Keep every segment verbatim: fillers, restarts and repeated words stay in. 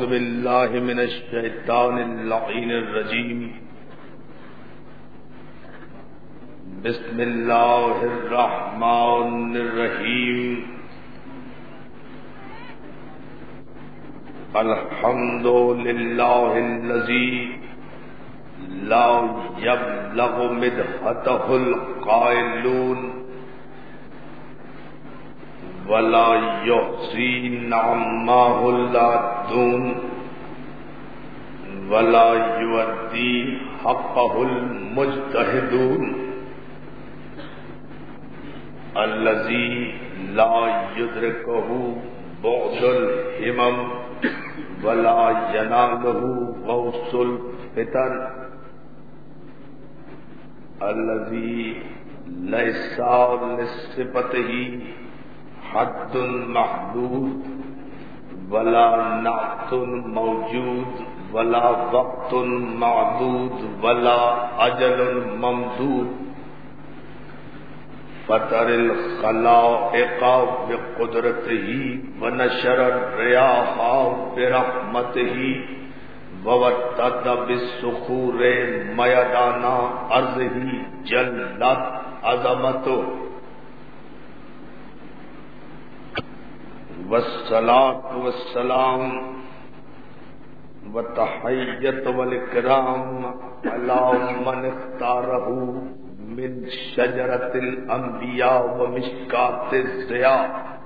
أعوذ بالله من الشيطان اللعين الرجيم. بسم الله الرحمن الرحيم. الحمد لله الذي لا يبلغ مدحته القائلون ولا يحصي نعماه اللادون ولا يؤدي حقه المجتهدون الذي لا يدركه بعد الهمم ولا يناله غوص الفتن الذي ليس لصفته حد محدود ولا نعت موجود ولا وقت معدود ولا اجل ممدود فطر الخلائق بقدرته ونشر الرياح برحمته ووتد بالصخور ميدان ارضه جلت عظمته والصلاة والسلام والتحية والإكرام على من اختاره من شجرة الأنبياء ومشكاة الضياء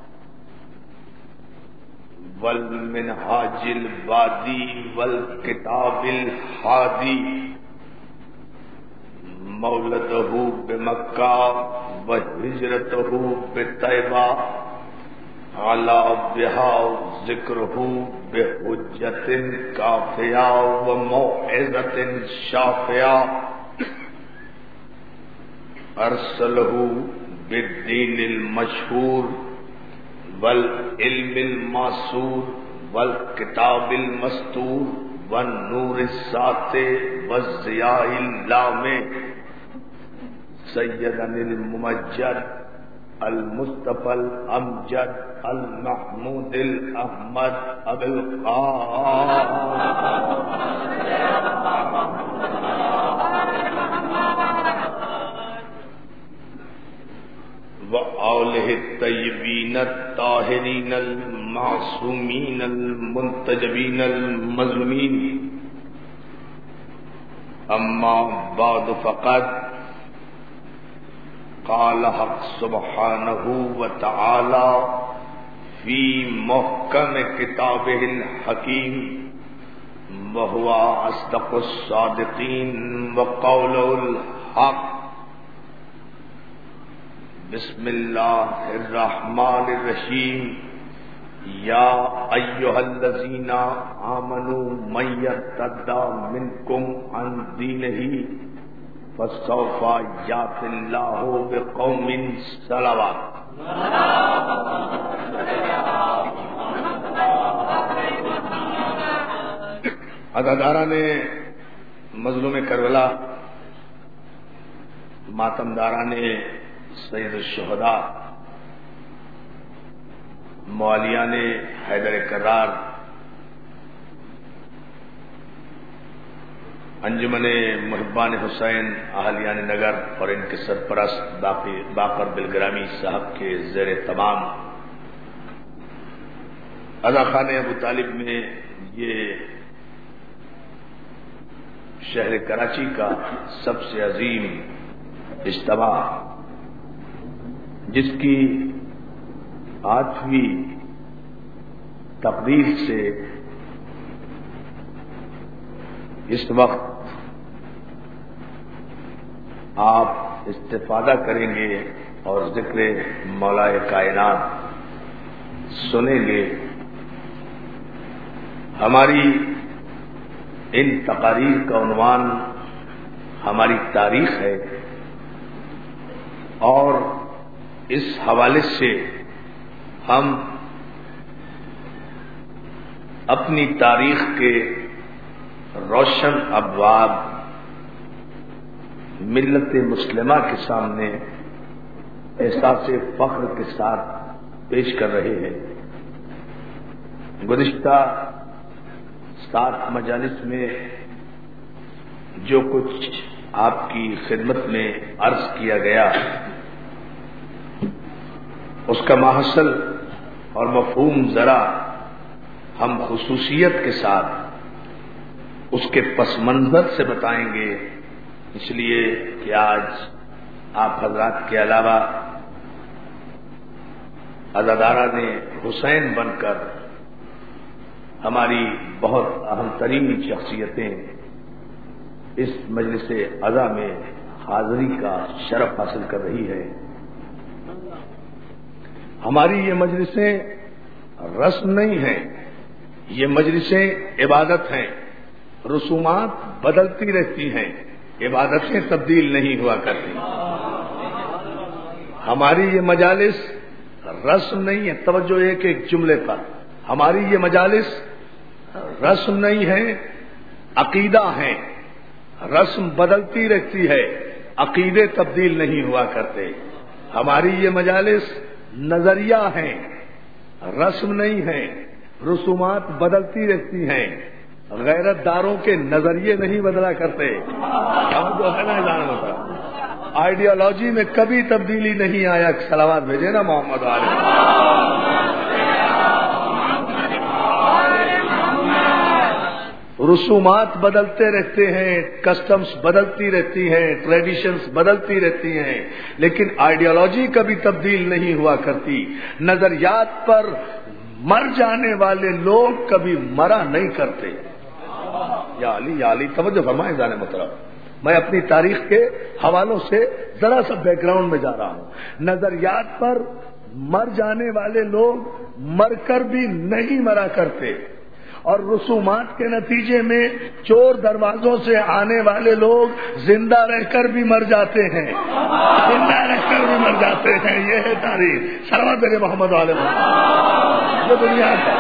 والمنهاج البادي والكتاب الهادي مولده بمكة وهجرته بطيبة على بها ذكره بحجة كافية وموعظة شافية أرسله بالدين المشهور والعلم الماسور والكتاب المستور والنور الساطع والضياء اللامع سيدنا الممجد المصطفى الامجد المحمود الاحمد ابو القاسم وآلہ الطیبین الطاہرین المعصومین المنتجبین المظلومین اما بعد فقد قال حق سبحانہ وتعالی فی محکم کتابہ الحکیم وہو اصدق الصادقین وقول الحق. بسم اللہ الرحمن الرحیم. یا ایھا الذین آمنوا من یرتد منکم عن دینہ فسوف یأتی اللہ بقوم صلوات. عزاداران مظلوم کربلا، ماتمداران سید الشہداء، موالیان حیدر کرار، انجمن محبان حسین اہلیان نگر اور ان کے سرپرست باقی باقر بلگرامی صاحب کے زیر تمام ادا خانہ ابو طالب میں یہ شہر کراچی کا سب سے عظیم اجتماع، جس کی آٹھویں تقریر سے اس وقت آپ استفادہ کریں گے اور ذکر مولا کائنات سنیں گے. ہماری ان تقاریر کا عنوان ہماری تاریخ ہے، اور اس حوالے سے ہم اپنی تاریخ کے روشن ابواب ملت مسلمہ کے سامنے احساس فخر کے ساتھ پیش کر رہے ہیں. گزشتہ سات مجالس میں جو کچھ آپ کی خدمت میں عرض کیا گیا اس کا ماحصل اور مفہوم ذرا ہم خصوصیت کے ساتھ اس کے پس منظر سے بتائیں گے، اس لیے کہ آج آپ حضرات کے علاوہ عزادارہ نے حسین بن کر ہماری بہت اہم ترین شخصیتیں اس مجلس عزا میں حاضری کا شرف حاصل کر رہی ہے۔ ہماری یہ مجلسیں رسم نہیں ہیں، یہ مجلسیں عبادت ہیں۔ رسومات بدلتی رہتی ہیں، عبادتیں تبدیل نہیں ہوا کرتی۔ ہماری یہ مجالس رسم نہیں ہے، توجہ ایک ایک جملے پر، ہماری یہ مجالس رسم نہیں ہے، عقیدہ ہیں۔ رسم بدلتی رہتی ہے، عقیدے تبدیل نہیں ہوا کرتے۔ ہماری یہ مجالس نظریہ ہیں، رسم نہیں ہے، رسومات بدلتی رہتی ہیں، غیرت داروں کے نظریے نہیں بدلا کرتے۔ ہم جو ہے نا جانا ہوتا آئیڈیالوجی میں کبھی تبدیلی نہیں آیا۔ صلوات بھیجے نا محمد علیہ۔ رسومات بدلتے رہتے ہیں، کسٹمز بدلتی رہتی ہیں، ٹریڈیشنز بدلتی رہتی ہیں، لیکن آئیڈیالوجی کبھی تبدیل نہیں ہوا کرتی۔ نظریات پر مر جانے والے لوگ کبھی مرا نہیں کرتے۔ یا علی یا علی توجہ فرمائیں جانے محترم، میں اپنی تاریخ کے حوالوں سے ذرا سا بیک گراؤنڈ میں جا رہا ہوں۔ نظریات پر مر جانے والے لوگ مر کر بھی نہیں مرا کرتے، اور رسومات کے نتیجے میں چور دروازوں سے آنے والے لوگ زندہ رہ کر بھی مر جاتے ہیں، زندہ رہ کر بھی مر جاتے ہیں۔ یہ ہے تاریخ۔ صلوات میرے محمد علیہ وسلم۔ یہ دنیا ہے،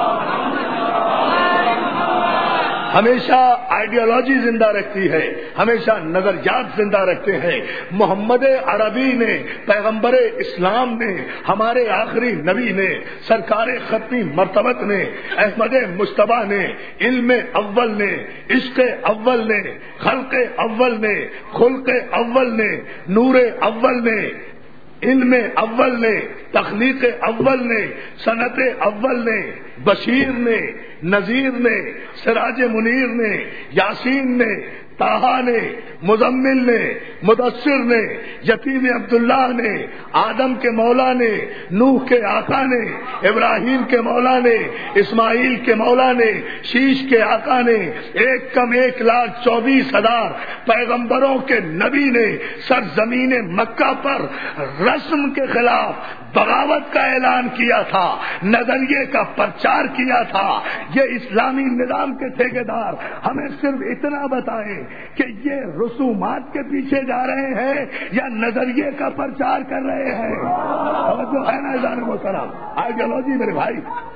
ہمیشہ آئیڈیالوجی زندہ رکھتی ہے، ہمیشہ نظریات زندہ رکھتے ہیں۔ محمد عربی نے، پیغمبر اسلام نے، ہمارے آخری نبی نے، سرکار ختمی مرتبت نے، احمد مجتبیٰ نے، علم اول نے، عشق اول نے، خلق اول نے، خلق اول نے، نور اول نے، علم اول نے، تخلیق اول نے، صنعت اول نے، بشیر نے، نذیر نے، سراج منیر نے، یاسین نے، طٰہٰ نے، مزمل نے، مدثر نے، یتیم عبداللہ نے، آدم کے مولا نے، نوح کے آقا نے، ابراہیم کے مولا نے، اسماعیل کے مولا نے، شیش کے آقا نے، ایک کم ایک لاکھ چوبیس ہزار پیغمبروں کے نبی نے سرزمین مکہ پر رسم کے خلاف بغاوت کا اعلان کیا تھا، نظریے کا پرچار کیا تھا۔ یہ اسلامی نظام کے ٹھیکیدار ہمیں صرف اتنا بتائیں کہ یہ رسومات کے پیچھے جا رہے ہیں یا نظریے کا پرچار کر رہے ہیں۔ جو ہے نا جان محترم، آئیڈیالوجی میرے بھائی،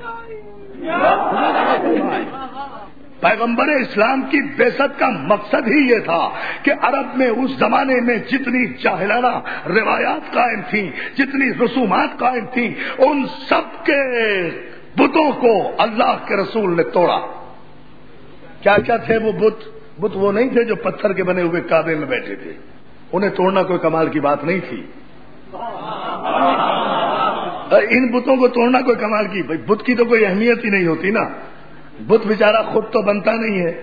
پیغمبر اسلام کی بعثت کا مقصد ہی یہ تھا کہ عرب میں اس زمانے میں جتنی جاہلانہ روایات قائم تھیں، جتنی رسومات قائم تھیں، ان سب کے بتوں کو اللہ کے رسول نے توڑا۔ کیا کیا تھے وہ بت؟ بت وہ نہیں تھے جو پتھر کے بنے ہوئے کعبے میں بیٹھے تھے، انہیں توڑنا کوئی کمال کی بات نہیں تھی۔ ان بتوں کو توڑنا کوئی کمال کی، بھائی بت کی تو کوئی اہمیت ہی نہیں ہوتی نا، بت بیچارہ خود تو بنتا نہیں ہے۔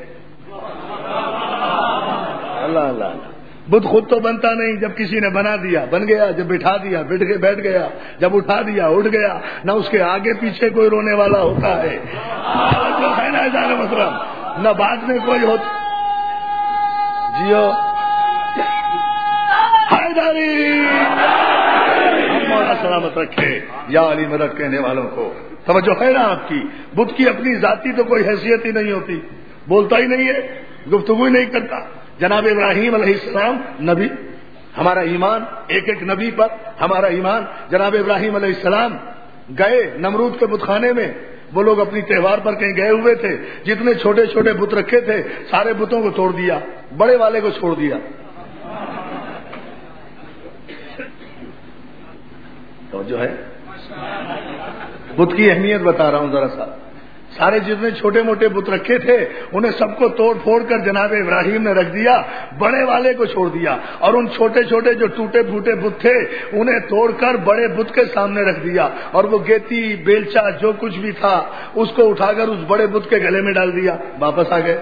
اللہ اللہ، بت خود تو بنتا نہیں، جب کسی نے بنا دیا بن گیا، جب بٹھا دیا بیٹھ کے بیٹھ گیا، جب اٹھا دیا اٹھ گیا، نہ اس کے آگے پیچھے کوئی رونے والا ہوتا ہے، جو ہے نا جانے مطلب، نہ بعد میں کوئی ہوتا۔ جیو حیدری، مولا سلامت رکھے، یا علی مدد کہنے والوں کو توجہ ہے نا آپ کی۔ بت کی اپنی ذاتی تو کوئی حیثیت ہی نہیں ہوتی، بولتا ہی نہیں ہے، گفتگو ہی نہیں کرتا۔ جناب ابراہیم علیہ السلام نبی، ہمارا ایمان ایک ایک نبی پر ہمارا ایمان۔ جناب ابراہیم علیہ السلام گئے نمرود کے بت خانے میں، وہ لوگ اپنی تہوار پر کہیں گئے ہوئے تھے، جتنے چھوٹے چھوٹے بت رکھے تھے سارے بتوں کو توڑ دیا، بڑے والے کو چھوڑ دیا۔ تو جو ہے بت کی اہمیت بتا رہا ہوں ذرا سا۔ سارے جتنے چھوٹے موٹے بت رکھے تھے انہیں سب کو توڑ پھوڑ کر جناب ابراہیم نے رکھ دیا، بڑے والے کو چھوڑ دیا، اور ان چھوٹے چھوٹے جو ٹوٹے پھوٹے بت تھے انہیں توڑ کر بڑے بت کے سامنے رکھ دیا، اور وہ گیتی بیلچا جو کچھ بھی تھا اس کو اٹھا کر اس بڑے بت کے گلے میں ڈال دیا، واپس آ گئے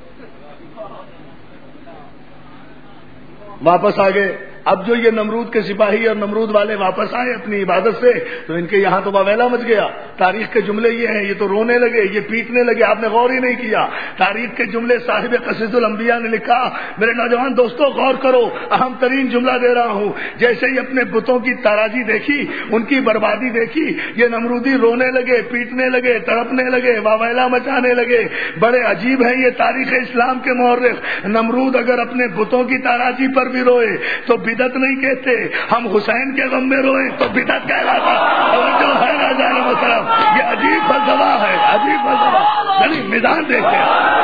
واپس آ گئے اب جو یہ نمرود کے سپاہی اور نمرود والے واپس آئے اپنی عبادت سے تو ان کے یہاں تو واویلا مچ گیا. تاریخ کے جملے یہ ہیں، یہ تو رونے لگے، یہ پیٹنے لگے، آپ نے غور ہی نہیں کیا. تاریخ کے جملے صاحب قصیدۃ الانبیاء نے لکھا، میرے نوجوان دوستوں غور کرو، اہم ترین جملہ دے رہا ہوں. جیسے ہی اپنے بتوں کی تاراجی دیکھی، ان کی بربادی دیکھی، یہ نمرودی رونے لگے، پیٹنے لگے، تڑپنے لگے، واویلا مچانے لگے. بڑے عجیب ہیں یہ تاریخ اسلام کے مورخ. نمرود اگر اپنے بتوں کی تاراجی پر بھی روئے تو بدعت نہیں کہتے، ہم حسین کے غم میں روئے تو بدعت کہلاتا. اور جو ہے نا جانے محترم، یہ عجیب فلسفہ ہے، عجیب فلسفہ. یعنی میدان دیکھتے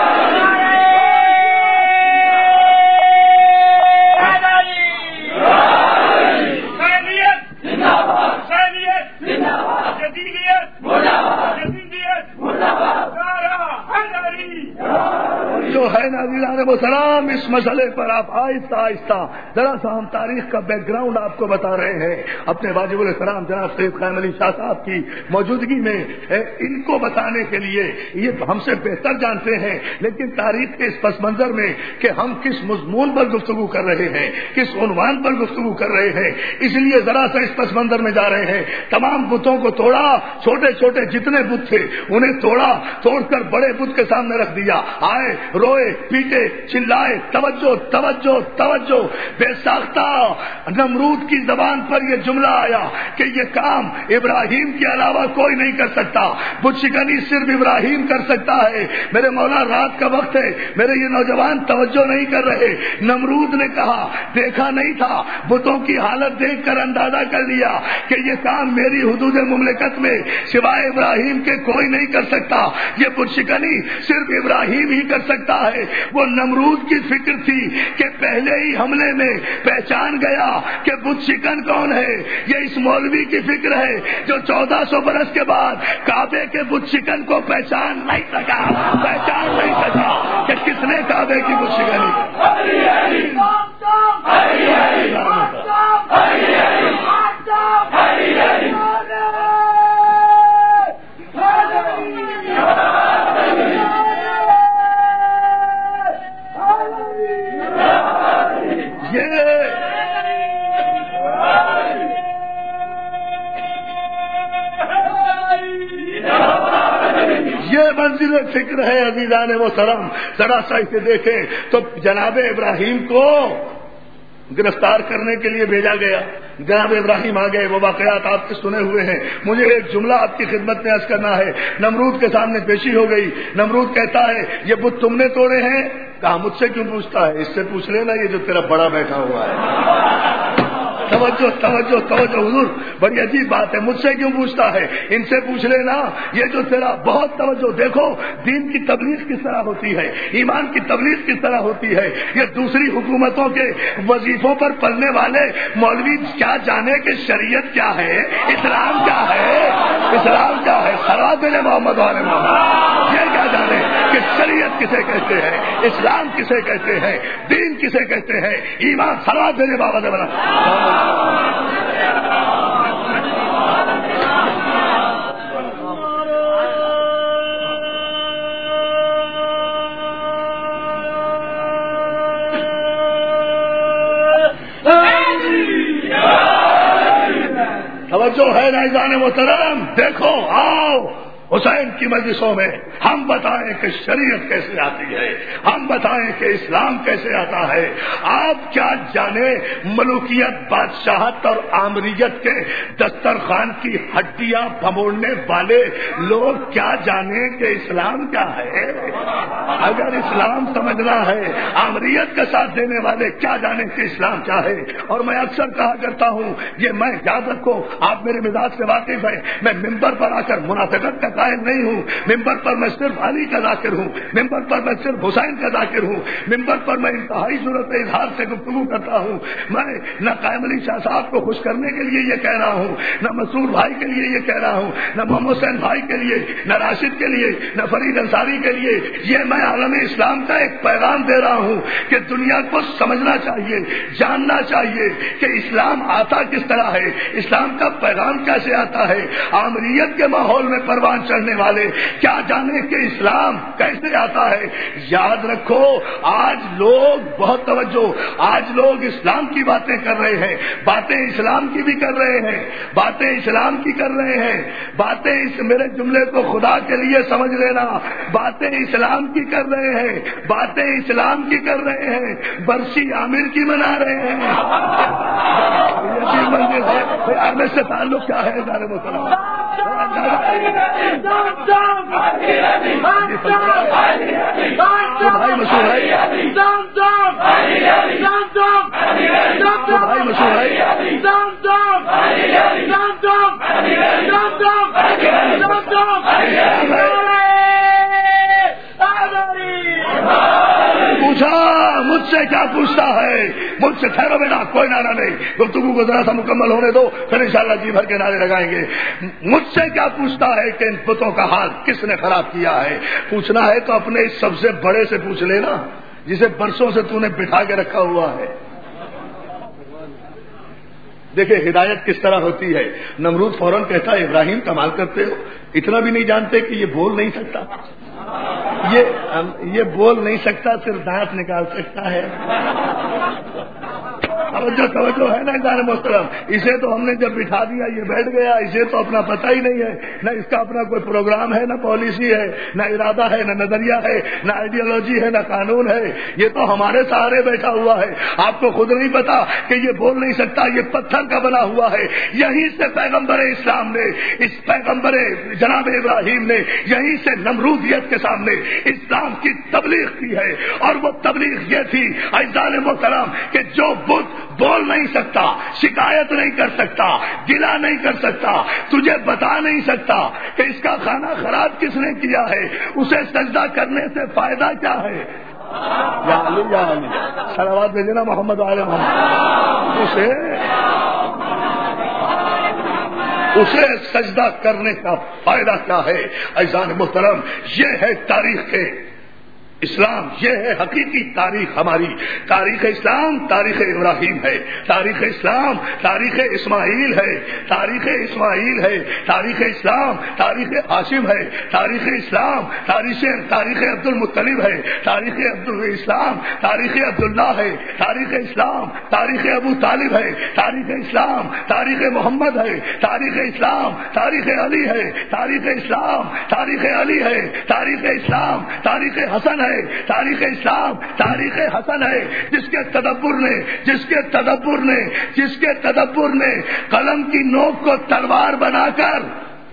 جو ہے ناظرین محترم، اس مسئلے پر آپ آہستہ آہستہ ذرا سا ہم تاریخ کا بیک گراؤنڈ آپ کو بتا رہے ہیں. اپنے واجب الکرام جناب سید قائم علی شاہ صاحب کی موجودگی میں ان کو بتانے کے لیے، یہ ہم سے بہتر جانتے ہیں، لیکن تاریخ کے اس پس منظر میں کہ ہم کس مضمون پر گفتگو کر رہے ہیں، کس عنوان پر گفتگو کر رہے ہیں، اس لیے ذرا سا اس پس منظر میں جا رہے ہیں. تمام بتوں کو توڑا، چھوٹے چھوٹے جتنے بت تھے انہیں توڑا، توڑ کر بڑے بت کے سامنے رکھ دیا. آئے، روئے، پیٹے، چلائے، توجہ توجہ توجہ. بے ساختہ نمرود کی زبان پر یہ جملہ آیا کہ یہ کام ابراہیم کے علاوہ کوئی نہیں کر سکتا، بت شکنی صرف ابراہیم کر سکتا ہے. میرے مولا رات کا وقت ہے، میرے یہ نوجوان توجہ نہیں کر رہے. نمرود نے کہا، دیکھا نہیں تھا، بتوں کی حالت دیکھ کر اندازہ کر لیا کہ یہ کام میری حدود مملکت میں سوائے ابراہیم کے کوئی نہیں کر سکتا، یہ بت شکنی صرف ابراہیم ہی کر سکتا ہے. وہ نمرود کی فکر تھی کہ پہلے ہی حملے میں پہچان گیا کہ بت شکن کون ہے. یہ اس مولوی کی فکر ہے جو چودہ سو برس کے بعد کعبے کے بت شکن کو پہچان نہیں سکا پہچان نہیں سکا کہ کس نے کعبے کی بت شکنی. یہ منزل فکر ہے عزیزان محترم. ذرا سا اسے دیکھیں تو جناب ابراہیم کو گرفتار کرنے کے لیے بھیجا گیا. جناب ابراہیم آ گئے، وہ واقعات آپ کے سنے ہوئے ہیں. مجھے ایک جملہ آپ کی خدمت میں عرض کرنا ہے. نمرود کے سامنے پیشی ہو گئی. نمرود کہتا ہے، یہ بت تم نے توڑے ہیں؟ کہا مجھ سے کیوں پوچھتا ہے، اس سے پوچھ لینا یہ جو تیرا بڑا بیٹھا ہوا ہے. توجہ توجہ توجہ حضور، بڑی عجیب بات ہے. مجھ سے کیوں پوچھتا ہے، ان سے پوچھ لینا یہ جو تیرا. بہت توجہ. دیکھو دین کی تبلیغ کس طرح ہوتی ہے، ایمان کی تبلیغ کس طرح ہوتی ہے. یہ دوسری حکومتوں کے وظیفوں پر پلنے والے مولوی کیا جانے کہ شریعت کیا ہے، اسلام کیا ہے، اسلام کیا ہے. صلوات علی محمد والے محمد. یہ کیا جانے کہ شریعت کسے کہتے ہیں، اسلام کسے کہتے ہیں، دین کسے کہتے ہیں، ایمان. صلوات علی محمد والے. توجہ ہے ناظرین محترم. دیکھو آؤ حسین کی مجلسوں میں ہم بتائیں کہ شریعت کیسے آتی ہے، ہم بتائیں کہ اسلام کیسے آتا ہے. آپ کیا جانے ملوکیت، بادشاہت اور آمریت کے دسترخوان کی ہڈیاں بھموڑنے والے لوگ کیا جانے کہ اسلام کیا ہے. اگر اسلام سمجھنا ہے، آمریت کا ساتھ دینے والے کیا جانے کہ اسلام کیا ہے. اور میں اکثر کہا کرتا ہوں، یہ میں یاد رکھو، آپ میرے مزاج سے واقف ہیں، میں ممبر پر آ کر منافقت کا قائل نہیں ہوں. ممبر پر میں صرف علی کا ذاکر ہوں, ممبر پر میں صرف حسین کا ذاکر ہوں, ممبر پر میں انتہائی صورت اظہار سے گفتگو کرتا ہوں. میں نہ قائم علی شاہ صاحب کو خوش کرنے کے لیے یہ کہہ رہا ہوں, نہ مسرور بھائی کے لیے یہ کہہ رہا ہوں, نہ محمد حسین بھائی کے لیے, نہ راشد کے لیے, نہ فرید انصاری کے لیے. یہ میں عالم اسلام کا ایک پیغام دے رہا ہوں کہ دنیا کو سمجھنا چاہیے, جاننا چاہیے کہ اسلام آتا کس طرح ہے, اسلام کا پیغام کیسے آتا ہے. آمریت کے ماحول میں پروان چڑھنے والے کیا جانے کہ اسلام کیسے آتا ہے. یاد رکھو آج لوگ بہت توجہ, آج لوگ اسلام کی باتیں کر رہے ہیں, باتیں اسلام کی بھی کر رہے ہیں, باتیں اسلام کی کر رہے ہیں, باتیں اس میرے جملے کو خدا کے لیے سمجھ لینا, باتیں اسلام کی کر رہے ہیں, باتیں اسلام کی کر رہے ہیں, برسی عامر کی منا رہے ہیں. یہ منزل ہے آنے سے تعلق کیا ہے ادارے مسلم. بھائی مشہور ہے, بھائی مشہور پوچھا مجھ سے کیا پوچھتا ہے, مجھ سے ٹھہرو بیٹا کوئی نعرہ نہیں, گفتگو کو ذرا سا مکمل ہونے دو پھر انشاءاللہ جی بھر کے نعرے لگائیں گے. مجھ سے کیا پوچھتا ہے کہ ان بتوں کا حال کس نے خراب کیا ہے. پوچھنا ہے تو اپنے اس سب سے بڑے سے پوچھ لینا جسے برسوں سے تو نے بٹھا کے رکھا ہوا ہے. دیکھیں ہدایت کس طرح ہوتی ہے. نمرود فوراً کہتا ہے ابراہیم کمال کرتے ہو, اتنا بھی نہیں جانتے کہ یہ بول نہیں سکتا, یہ یہ بول نہیں سکتا, صرف دانت نکال سکتا ہے. توجہ توجہ ہے نا انسان محترم. اسے تو ہم نے جب بٹھا دیا یہ بیٹھ گیا, اسے تو اپنا پتہ ہی نہیں ہے, نہ اس کا اپنا کوئی پروگرام ہے, نہ پالیسی ہے, نہ ارادہ ہے, نہ نظریہ ہے, نہ آئیڈیالوجی ہے, نہ قانون ہے. یہ تو ہمارے سہارے بیٹھا ہوا ہے. آپ کو خود نہیں پتا کہ یہ بول نہیں سکتا, یہ پتھر کا بنا ہوا ہے. یہیں سے پیغمبر اسلام نے, اس پیغمبر جناب ابراہیم نے یہیں سے نمرودیت کے سامنے اسلام کی تبلیغ کی ہے. اور وہ تبلیغ یہ تھی اعزان محترم کہ جو بت بول نہیں سکتا, شکایت نہیں کر سکتا, گلا نہیں کر سکتا, تجھے بتا نہیں سکتا کہ اس کا کھانا خراب کس نے کیا ہے, اسے سجدہ کرنے سے فائدہ کیا ہے. یا علی یا علی صلوات بھیجنا محمد علیہ محمد. اسے اسے سجدہ کرنے کا فائدہ کیا ہے. اعزان محترم یہ ہے تاریخ کے اسلام, یہ ہے حقیقی تاریخ ہماری. تاریخ اسلام تاریخ ابراہیم ہے, تاریخ اسلام تاریخ اسماعیل ہے, تاریخ اسماعیل ہے, تاریخ اسلام تاریخ ہاشم ہے, تاریخ اسلام تاریخ تاریخ عبد المطلب ہے, تاریخ عبد الاسلام تاریخ عبداللہ ہے, تاریخ اسلام تاریخ ابو طالب ہے, تاریخ اسلام تاریخ محمد ہے, تاریخ اسلام تاریخ علی ہے, تاریخ اسلام تاریخ علی ہے, تاریخ اسلام تاریخ حسن ہے, تاریخ اسلام تاریخ حسن ہے. جس کے تدبر نے جس کے تدبر نے جس کے تدبر نے قلم کی نوک کو تلوار بنا کر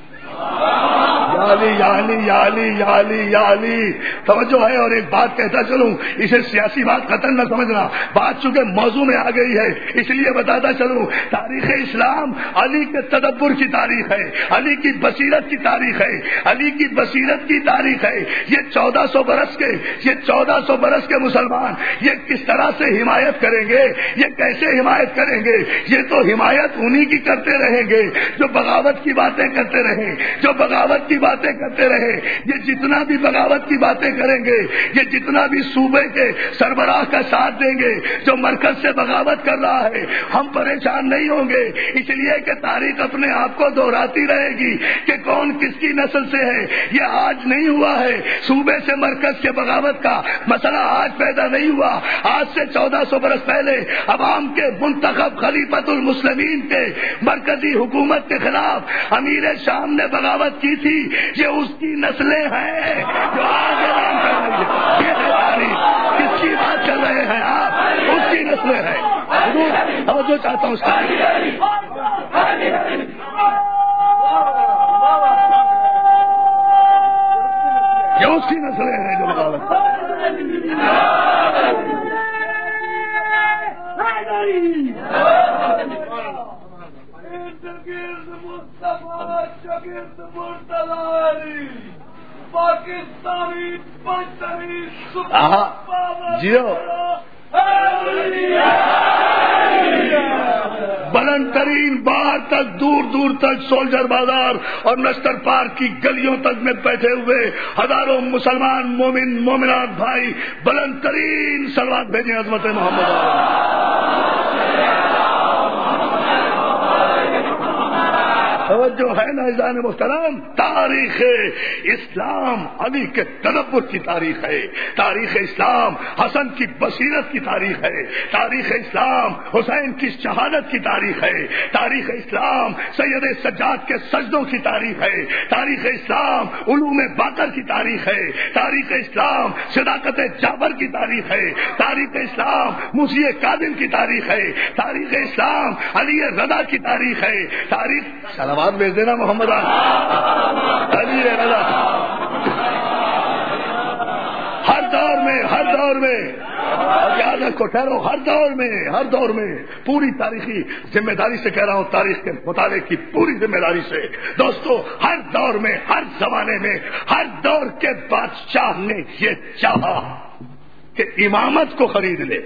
یالی یالی یالی یالی یالی توجہ ہے. اور ایک بات کہتا چلوں, اسے سیاسی بات قطعا نہ سمجھنا, بات چونکہ موضوع میں آ گئی ہے اس لیے بتاتا چلوں. تاریخ اسلام علی کے تدبر کی تاریخ ہے, علی کی بصیرت کی تاریخ ہے, علی کی بصیرت کی تاریخ ہے. یہ چودہ سو برس کے یہ چودہ سو برس کے مسلمان یہ کس طرح سے حمایت کریں گے, یہ کیسے حمایت کریں گے. یہ تو حمایت انہی کی کرتے رہیں گے جو بغاوت کی باتیں کرتے رہیں, جو بغاوت کی باتیں کرتے رہے. یہ جتنا بھی بغاوت کی باتیں کریں گے, یہ جتنا بھی صوبے کے سربراہ کا ساتھ دیں گے جو مرکز سے بغاوت کر رہا ہے, ہم پریشان نہیں ہوں گے. اس لیے کہ تاریخ اپنے آپ کو دہراتی رہے گی کہ کون کس کی نسل سے ہے. یہ آج نہیں ہوا ہے صوبے سے مرکز کے بغاوت کا مسئلہ, آج پیدا نہیں ہوا. آج سے چودہ سو برس پہلے عوام کے منتخب خلیفۃ المسلمین کے مرکزی حکومت کے خلاف امیر شام نے بغاوت کی تھی. یہ اس کی نسلیں ہیں جو آج اعلان کر رہی ہے. یہ ہے تاریخ, کس کی بات کر رہے ہیں آپ, اس کی نسلیں ہیں. حضور جو چاہتا ہوں اس کا یہ اس کی نسلیں ہیں جو بغاوت شگرد مصطفیٰ شگرد مرتضی پاکستانی پنجتری جیو بلند ترین باہر تک دور دور تک سولجر بازار اور نشتر پارک کی گلیوں تک میں بیٹھے ہوئے ہزاروں مسلمان مومن مومنات بھائی بلند ترین صلوات بھیجیں عظمت محمد توجہ ہے نا عزیزان محترم. تاریخ اسلام علی کے تدبر کی تاریخ ہے. تاریخ اسلام حسن کی بصیرت کی تاریخ ہے. تاریخ اسلام حسین کی شہادت کی تاریخ ہے. تاریخ اسلام سید سجاد کے سجدوں کی تاریخ ہے. تاریخ اسلام علوم باقر کی تاریخ ہے. تاریخ اسلام صداقت جابر کی تاریخ ہے. تاریخ اسلام موسی کاظم کی تاریخ ہے. تاریخ اسلام علی رضا کی تاریخ ہے. تاریخ سلامات بھیج دینا محمد علی رضا. ہر دور میں ہر دور میں یاد رکھو ٹھہرو ہر دور میں ہر دور میں پوری تاریخی ذمہ داری سے کہہ رہا ہوں, تاریخ کے مطالعے کی پوری ذمہ داری سے دوستو, ہر دور میں ہر زمانے میں ہر دور کے بادشاہ نے یہ چاہا کہ امامت کو خرید لے.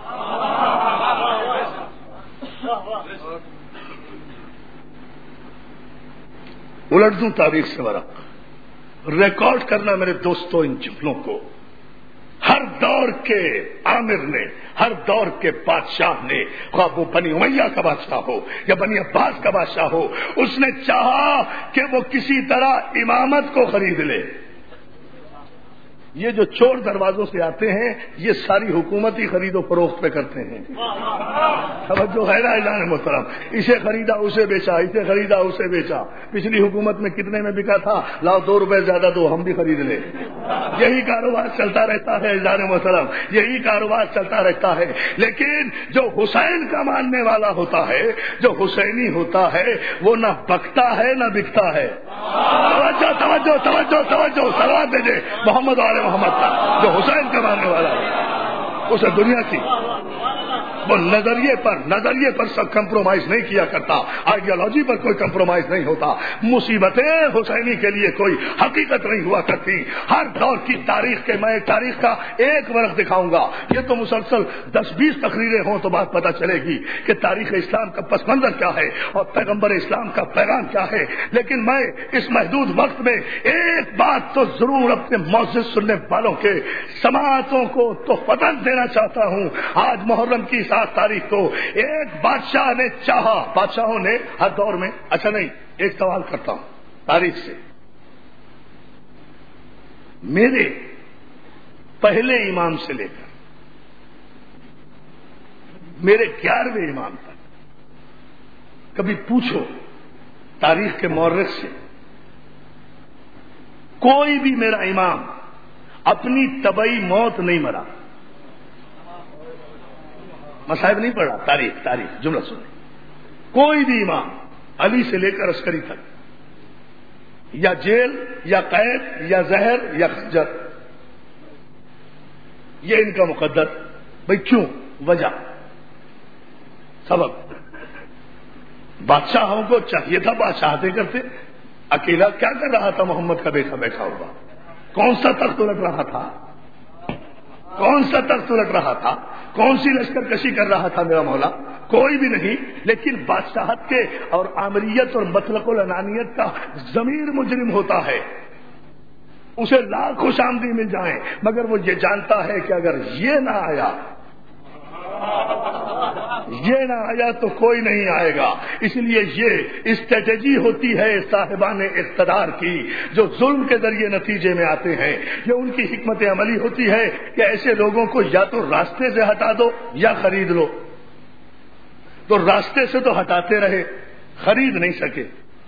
الٹ دوں تاریخ سے ورق, ریکارڈ کرنا میرے دوستوں ان جملوں کو. ہر دور کے عامر نے, ہر دور کے بادشاہ نے, خواہ وہ بنی امیہ کا بادشاہ ہو یا بنی عباس کا بادشاہ ہو, اس نے چاہا کہ وہ کسی طرح امامت کو خرید لے. یہ جو چور دروازوں سے آتے ہیں یہ ساری حکومتی خرید و فروخت پہ کرتے ہیں. توجہ ہے نا اعلان محترم, اسے خریدا اسے بیچا, اسے خریدا اسے بیچا. پچھلی حکومت میں کتنے میں بکا تھا, لاؤ دو روپے زیادہ دو ہم بھی خرید لیں. یہی کاروبار چلتا رہتا ہے اعلان محترم, یہی کاروبار چلتا رہتا ہے. لیکن جو حسین کا ماننے والا ہوتا ہے, جو حسینی ہوتا ہے, وہ نہ بکتا ہے نہ بکتا ہے. توجہ توجہ توجہ توجہ سلوات دیجیے محمد والے محمد کا. جو حسین کا ماننے والا ہے اسے دنیا کی وہ نظریے پر نظریے پر سب کمپرومائز نہیں کیا کرتا, آئیڈیالوجی پر کوئی کمپرومائز نہیں ہوتا. مصیبتیں حسینی کے لیے کوئی حقیقت نہیں ہوا کرتی. ہر دور کی تاریخ کے میں تاریخ کا ایک ورق دکھاؤں گا. یہ تو مسلسل دس بیس تقریریں ہوں تو بات پتہ چلے گی کہ تاریخ اسلام کا پس منظر کیا ہے اور پیغمبر اسلام کا پیغام کیا ہے. لیکن میں اس محدود وقت میں ایک بات تو ضرور اپنے معزز سننے والوں کے سماعتوں کو تو فتن دینا چاہتا ہوں. آج محرم کی سات تاریخ کو ایک بادشاہ نے چاہا, بادشاہوں نے ہر دور میں. اچھا نہیں, ایک سوال کرتا ہوں تاریخ سے. میرے پہلے امام سے لے کر میرے گیارہویں امام تک کبھی پوچھو تاریخ کے مورخ سے, کوئی بھی میرا امام اپنی طبعی موت نہیں مرا. مصائب نہیں پڑھا, تاریخ تاریخ جملہ سنیں. کوئی بھی امام علی سے لے کر عسکری تک یا جیل یا قید یا زہر یا خنجر, یہ ان کا مقدر. بھئی کیوں؟ وجہ سبب. بادشاہوں کو چاہیے تھا بادشاہتے کرتے, اکیلا کیا کر رہا تھا محمد کا بیٹھا بیٹھا ہوا؟ کون سا تخت الٹ رہا تھا؟ کون سا تخت الٹ رہا تھا؟ کون سی لشکر کشی کر رہا تھا میرا مولا؟ کوئی بھی نہیں. لیکن بادشاہت کے اور آمریت اور مطلق العنانیت کا ضمیر مجرم ہوتا ہے, اسے لاکھ خوش آمدی مل جائیں مگر وہ یہ جانتا ہے کہ اگر یہ نہ آیا یہ نہ آیا تو کوئی نہیں آئے گا. اس لیے یہ اسٹریٹجی ہوتی ہے صاحبان اقتدار کی جو ظلم کے ذریعے نتیجے میں آتے ہیں. یہ ان کی حکمت عملی ہوتی ہے کہ ایسے لوگوں کو یا تو راستے سے ہٹا دو یا خرید لو. تو راستے سے تو ہٹاتے رہے, خرید نہیں سکے.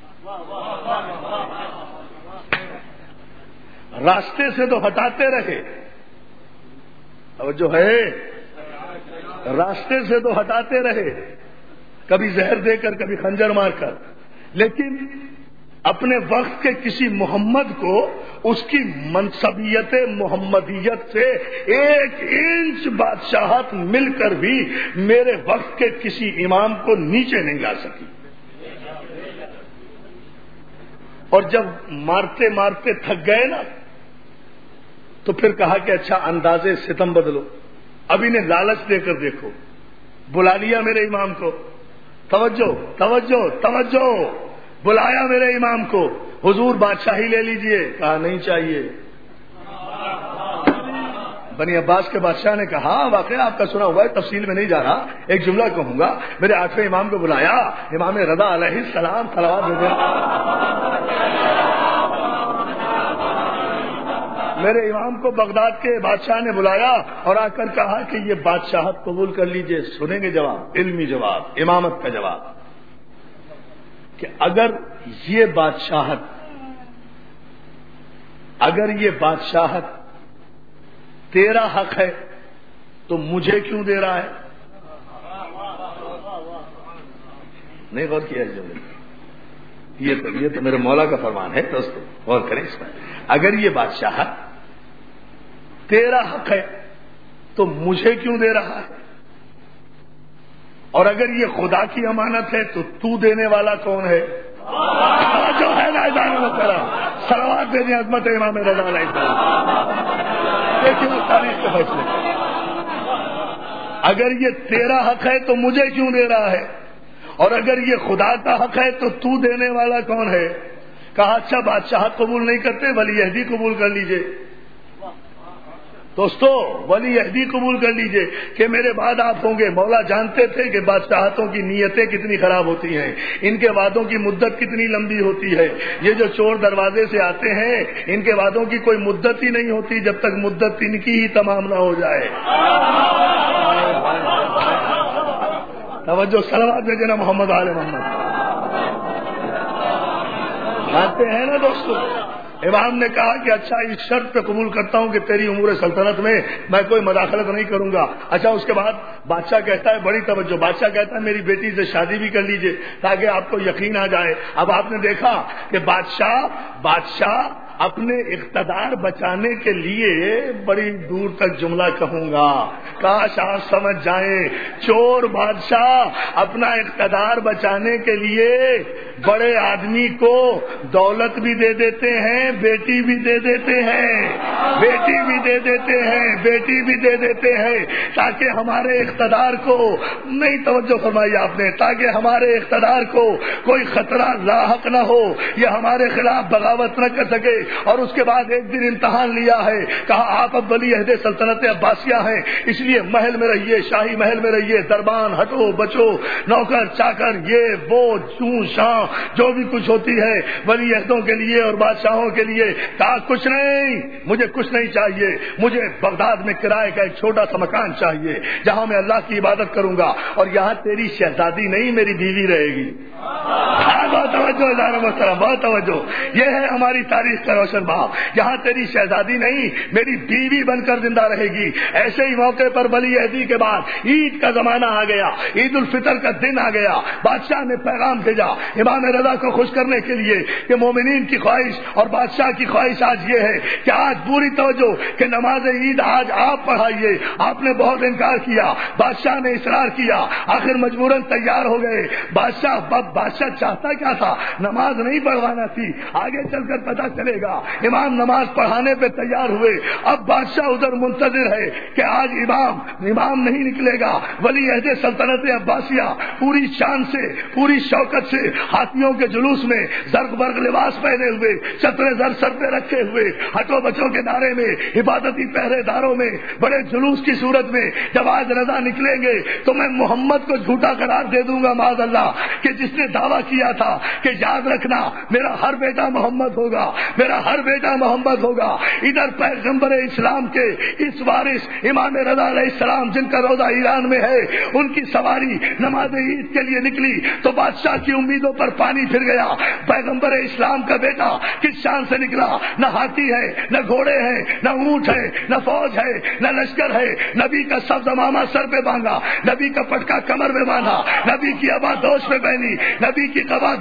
راستے سے تو ہٹاتے رہے, اور جو ہے راستے سے تو ہٹاتے رہے, کبھی زہر دے کر کبھی خنجر مار کر, لیکن اپنے وقت کے کسی محمد کو اس کی منصبیت محمدیت سے ایک انچ بادشاہت مل کر بھی میرے وقت کے کسی امام کو نیچے نہیں لا سکی. اور جب مارتے مارتے تھک گئے نا تو پھر کہا کہ اچھا اندازے ستم بدلو. اب انہیں لالچ دے کر دیکھو. بلا لیا میرے امام کو. توجہ توجہ توجہ. بلایا میرے امام کو. حضور بادشاہی لے لیجئے. کہا نہیں چاہیے. بنی عباس کے بادشاہ نے کہا واقعہ آپ کا سنا ہوا ہے, تفصیل میں نہیں جا رہا, ایک جملہ کہوں گا. میرے آٹھویں امام کو بلایا, امام رضا علیہ السلام صلوات بھیجے. میرے امام کو بغداد کے بادشاہ نے بلایا اور آ کر کہا کہ یہ بادشاہت قبول کر لیجئے. سنیں گے جواب, علمی جواب, امامت کا جواب, کہ اگر یہ بادشاہت اگر یہ بادشاہت تیرا حق ہے تو مجھے کیوں دے رہا ہے؟ نہیں غور کیا جو یہ تو یہ تو میرے مولا کا فرمان ہے, دوستو غور کریں اس پر. اگر یہ بادشاہت تیرا حق ہے تو مجھے کیوں دے رہا ہے؟ اور اگر یہ خدا کی امانت ہے تو تو دینے والا کون ہے؟ جو ہے نا صلوات دے دیں عظمت امام رضا علیہ السلام. دیکھیں اس تاریخ کے فیصلے. اگر یہ تیرا حق ہے تو مجھے کیوں دے رہا ہے, اور اگر یہ خدا کا حق ہے تو تو دینے والا کون ہے؟ کہا اچھا بادشاہت قبول نہیں کرتے, ولی عہدی قبول کر لیجئے. دوستو ولی عہدی قبول کر لیجئے کہ میرے بعد آپ ہوں گے. مولا جانتے تھے کہ بادشاہتوں کی نیتیں کتنی خراب ہوتی ہیں, ان کے وعدوں کی مدت کتنی لمبی ہوتی ہے. یہ جو چور دروازے سے آتے ہیں ان کے وعدوں کی کوئی مدت ہی نہیں ہوتی جب تک مدت ان کی ہی تمام نہ ہو جائے. توجہ, صلوات بھیجے نا محمد آل محمد. مانتے ہیں نا دوستو؟ امام نے کہا کہ اچھا اس شرط پہ قبول کرتا ہوں کہ تیری امور سلطنت میں میں کوئی مداخلت نہیں کروں گا. اچھا اس کے بعد بادشاہ کہتا ہے, بڑی توجہ, بادشاہ کہتا ہے میری بیٹی سے شادی بھی کر لیجئے تاکہ آپ کو یقین آ جائے. اب آپ نے دیکھا کہ بادشاہ بادشاہ اپنے اقتدار بچانے کے لیے بڑی دور تک جملہ کہوں گا, کاش آپ سمجھ جائیں. چور بادشاہ اپنا اقتدار بچانے کے لیے بڑے آدمی کو دولت بھی دے دیتے ہیں, بیٹی بھی دے دیتے ہیں, بیٹی بھی دے دیتے ہیں, بیٹی بھی دے دیتے ہیں تاکہ ہمارے اقتدار کو, نہیں توجہ فرمائی آپ نے, تاکہ ہمارے اقتدار کو کوئی خطرہ لاحق نہ ہو, یہ ہمارے خلاف بغاوت نہ کر سکے. اور اس کے بعد ایک دن امتحان لیا ہے, کہا آپ اب ولی عہد سلطنت عباسیہ ہیں, اس لیے محل میں رہیے, شاہی محل میں رہیے, دربان ہٹو بچو, نوکر چاکر یہ وہ چون شاں جو بھی کچھ ہوتی ہے ولی عہدوں کے لیے اور بادشاہوں کے لیے. کہا کچھ نہیں, مجھے کچھ نہیں چاہیے, مجھے بغداد میں کرائے کا ایک چھوٹا سا مکان چاہیے جہاں میں اللہ کی عبادت کروں گا, اور یہاں تیری شہزادی نہیں میری بیوی رہے گی. بہت توجہ, بہت توجہ, یہ ہے ہماری تاریخ کا روشن باب. یہاں تیری شہزادی نہیں میری بیوی بن کر زندہ رہے گی. ایسے ہی موقع پر ولی عہدی کے بعد عید کا زمانہ آ گیا, عید الفطر کا دن آ گیا. بادشاہ نے پیغام بھیجا امام رضا کو خوش کرنے کے لیے کہ مومنین کی خواہش اور بادشاہ کی خواہش آج یہ ہے کہ آج پوری توجہ کہ نماز عید آج آپ پڑھائیے. آپ نے بہت انکار کیا, بادشاہ نے اصرار کیا, آخر مجبوراً تیار ہو گئے. بادشاہ بادشاہ چاہتا کیا تھا؟ نماز نہیں پڑھوانا تھی, آگے چل کر پتہ چلے گا. امام نماز پڑھانے پہ تیار ہوئے. اب بادشاہ ادھر منتظر ہے کہ آج امام امام نہیں نکلے گا. ولی عہد سلطنت عباسیہ پوری شان سے, پوری شوکت سے, ہاتھیوں کے جلوس میں, زرق برق لباس پہنے ہوئے, چترے زر سر پہ رکھے ہوئے, ہٹو بچوں کے نعرے میں, عبادتی پہرے داروں میں, بڑے جلوس کی صورت میں جب آج رضا نکلیں گے تو میں محمد کو جھوٹا قرار دے دوں گا معاذ اللہ, کہ جس نے دعویٰ کیا تھا کہ یاد رکھنا میرا ہر بیٹا محمد ہوگا, میرا ہر بیٹا محمد ہوگا. ادھر پیغمبر اسلام کے اس وارث امام رضا علیہ السلام جن کا روضہ ایران میں ہے, ان کی سواری نماز عید کے لیے نکلی تو بادشاہ کی امیدوں پر پانی پھر گیا. پیغمبر اسلام کا بیٹا کس شان سے نکلا؟ نہ ہاتھی ہے, نہ گھوڑے ہیں, نہ اونٹ ہے, نہ فوج ہے, نہ لشکر ہے. نبی کا سبز امامہ سر پہ باندھا, نبی کا پٹکا کمر میں باندھا, نبی کی ابا دوش میں پہنی, نبی کی قبا دوش میں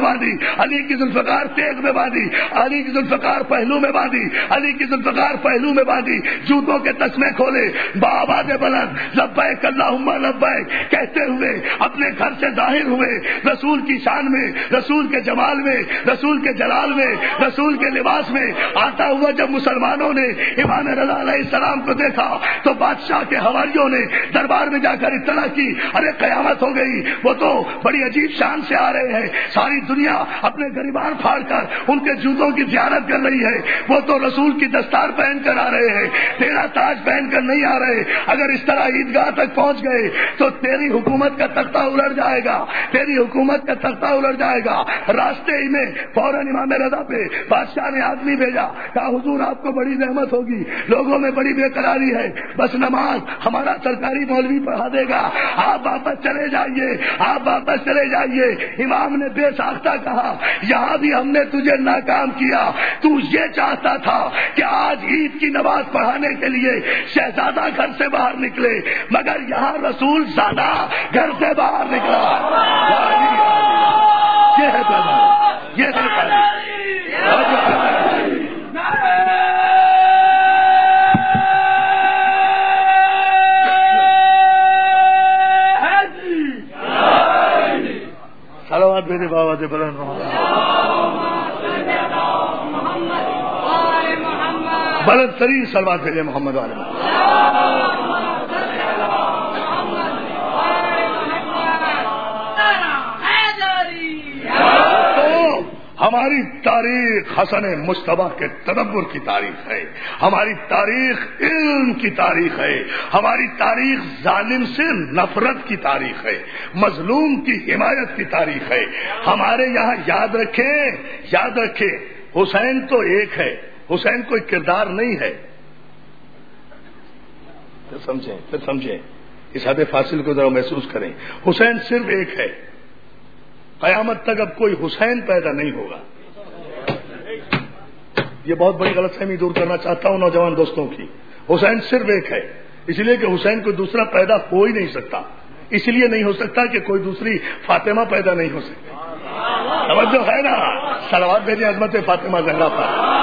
باندھی, علی کی ذوالفقار تیغ میں باندھی, علی کی ذوالفقار پہلو میں باندھی, علی کی ذوالفقار پہلو میں باندھی, جوتوں کے تسمے کھولے, بآواز بلند لبیک اللہم لبیک کہتے ہوئے اپنے گھر سے ظاہر ہوئے, رسول کی شان میں, رسول کے جمال میں, رسول کے جلال میں, رسول کے لباس میں آتا ہوا جب مسلمانوں نے امام رضا علیہ السلام کو دیکھا تو بادشاہ کے حواریوں نے دربار میں جا کر اطلاع کی, ارے قیامت ہو گئی, وہ تو بڑی عجیب شان سے آ رہے ہیں, ساری دنیا اپنے گریبان پھاڑ کر ان کے جوتوں کی زیارت کر رہی ہے, وہ تو رسول کی دستار پہن کر آ رہے ہیں, تیرا تاج پہن کر نہیں آ رہے, اگر اس طرح عیدگاہ تک پہنچ گئے تو تیری حکومت کا تختہ الٹ جائے گا, تیری حکومت کا تختہ الٹ جائے گا. راستے ہی میں فوراً امام رضا پہ بادشاہ نے آدمی بھیجا, کہا حضور آپ کو بڑی رحمت ہوگی, لوگوں میں بڑی بے قراری ہے, بس نماز ہمارا سرکاری مولوی پڑھا دے گا, آپ واپس چلے جائیے, آپ واپس چلے جائیے. امام نے بے ساختہ کہا یہاں بھی ہم نے تجھے ناکام کیا, تو یہ چاہتا تھا کہ آج عید کی نماز پڑھانے کے لیے شہزادہ گھر سے باہر نکلے, مگر یہاں رسول زادہ گھر سے باہر نکلا. یہ ہے پیغام, یہ ہے پیغام. سلوات بھیجے بابا دے بلند بلند ترین سلوات بھیجے محمد والے. ہماری تاریخ حسن مصطفیٰ کے تدبر کی تاریخ ہے, ہماری تاریخ علم کی تاریخ ہے, ہماری تاریخ ظالم سے نفرت کی تاریخ ہے, مظلوم کی حمایت کی تاریخ ہے. ہمارے یہاں یاد رکھیں, یاد رکھیں حسین تو ایک ہے, حسین کوئی کردار نہیں ہے. پھر سمجھیں پھر سمجھیں اس حد فاصل کو ذرا محسوس کریں. حسین صرف ایک ہے, قیامت تک اب کوئی حسین پیدا نہیں ہوگا. یہ بہت بڑی غلط فہمی دور کرنا چاہتا ہوں نوجوان دوستوں کی. حسین صرف ایک ہے, اس لیے کہ حسین کوئی دوسرا پیدا ہو ہی نہیں سکتا. اس لیے نہیں ہو سکتا کہ کوئی دوسری فاطمہ پیدا نہیں ہو سکتی. توجہ ہے نا, صلوات بھیجیں عظمت فاطمہ زہرا پر.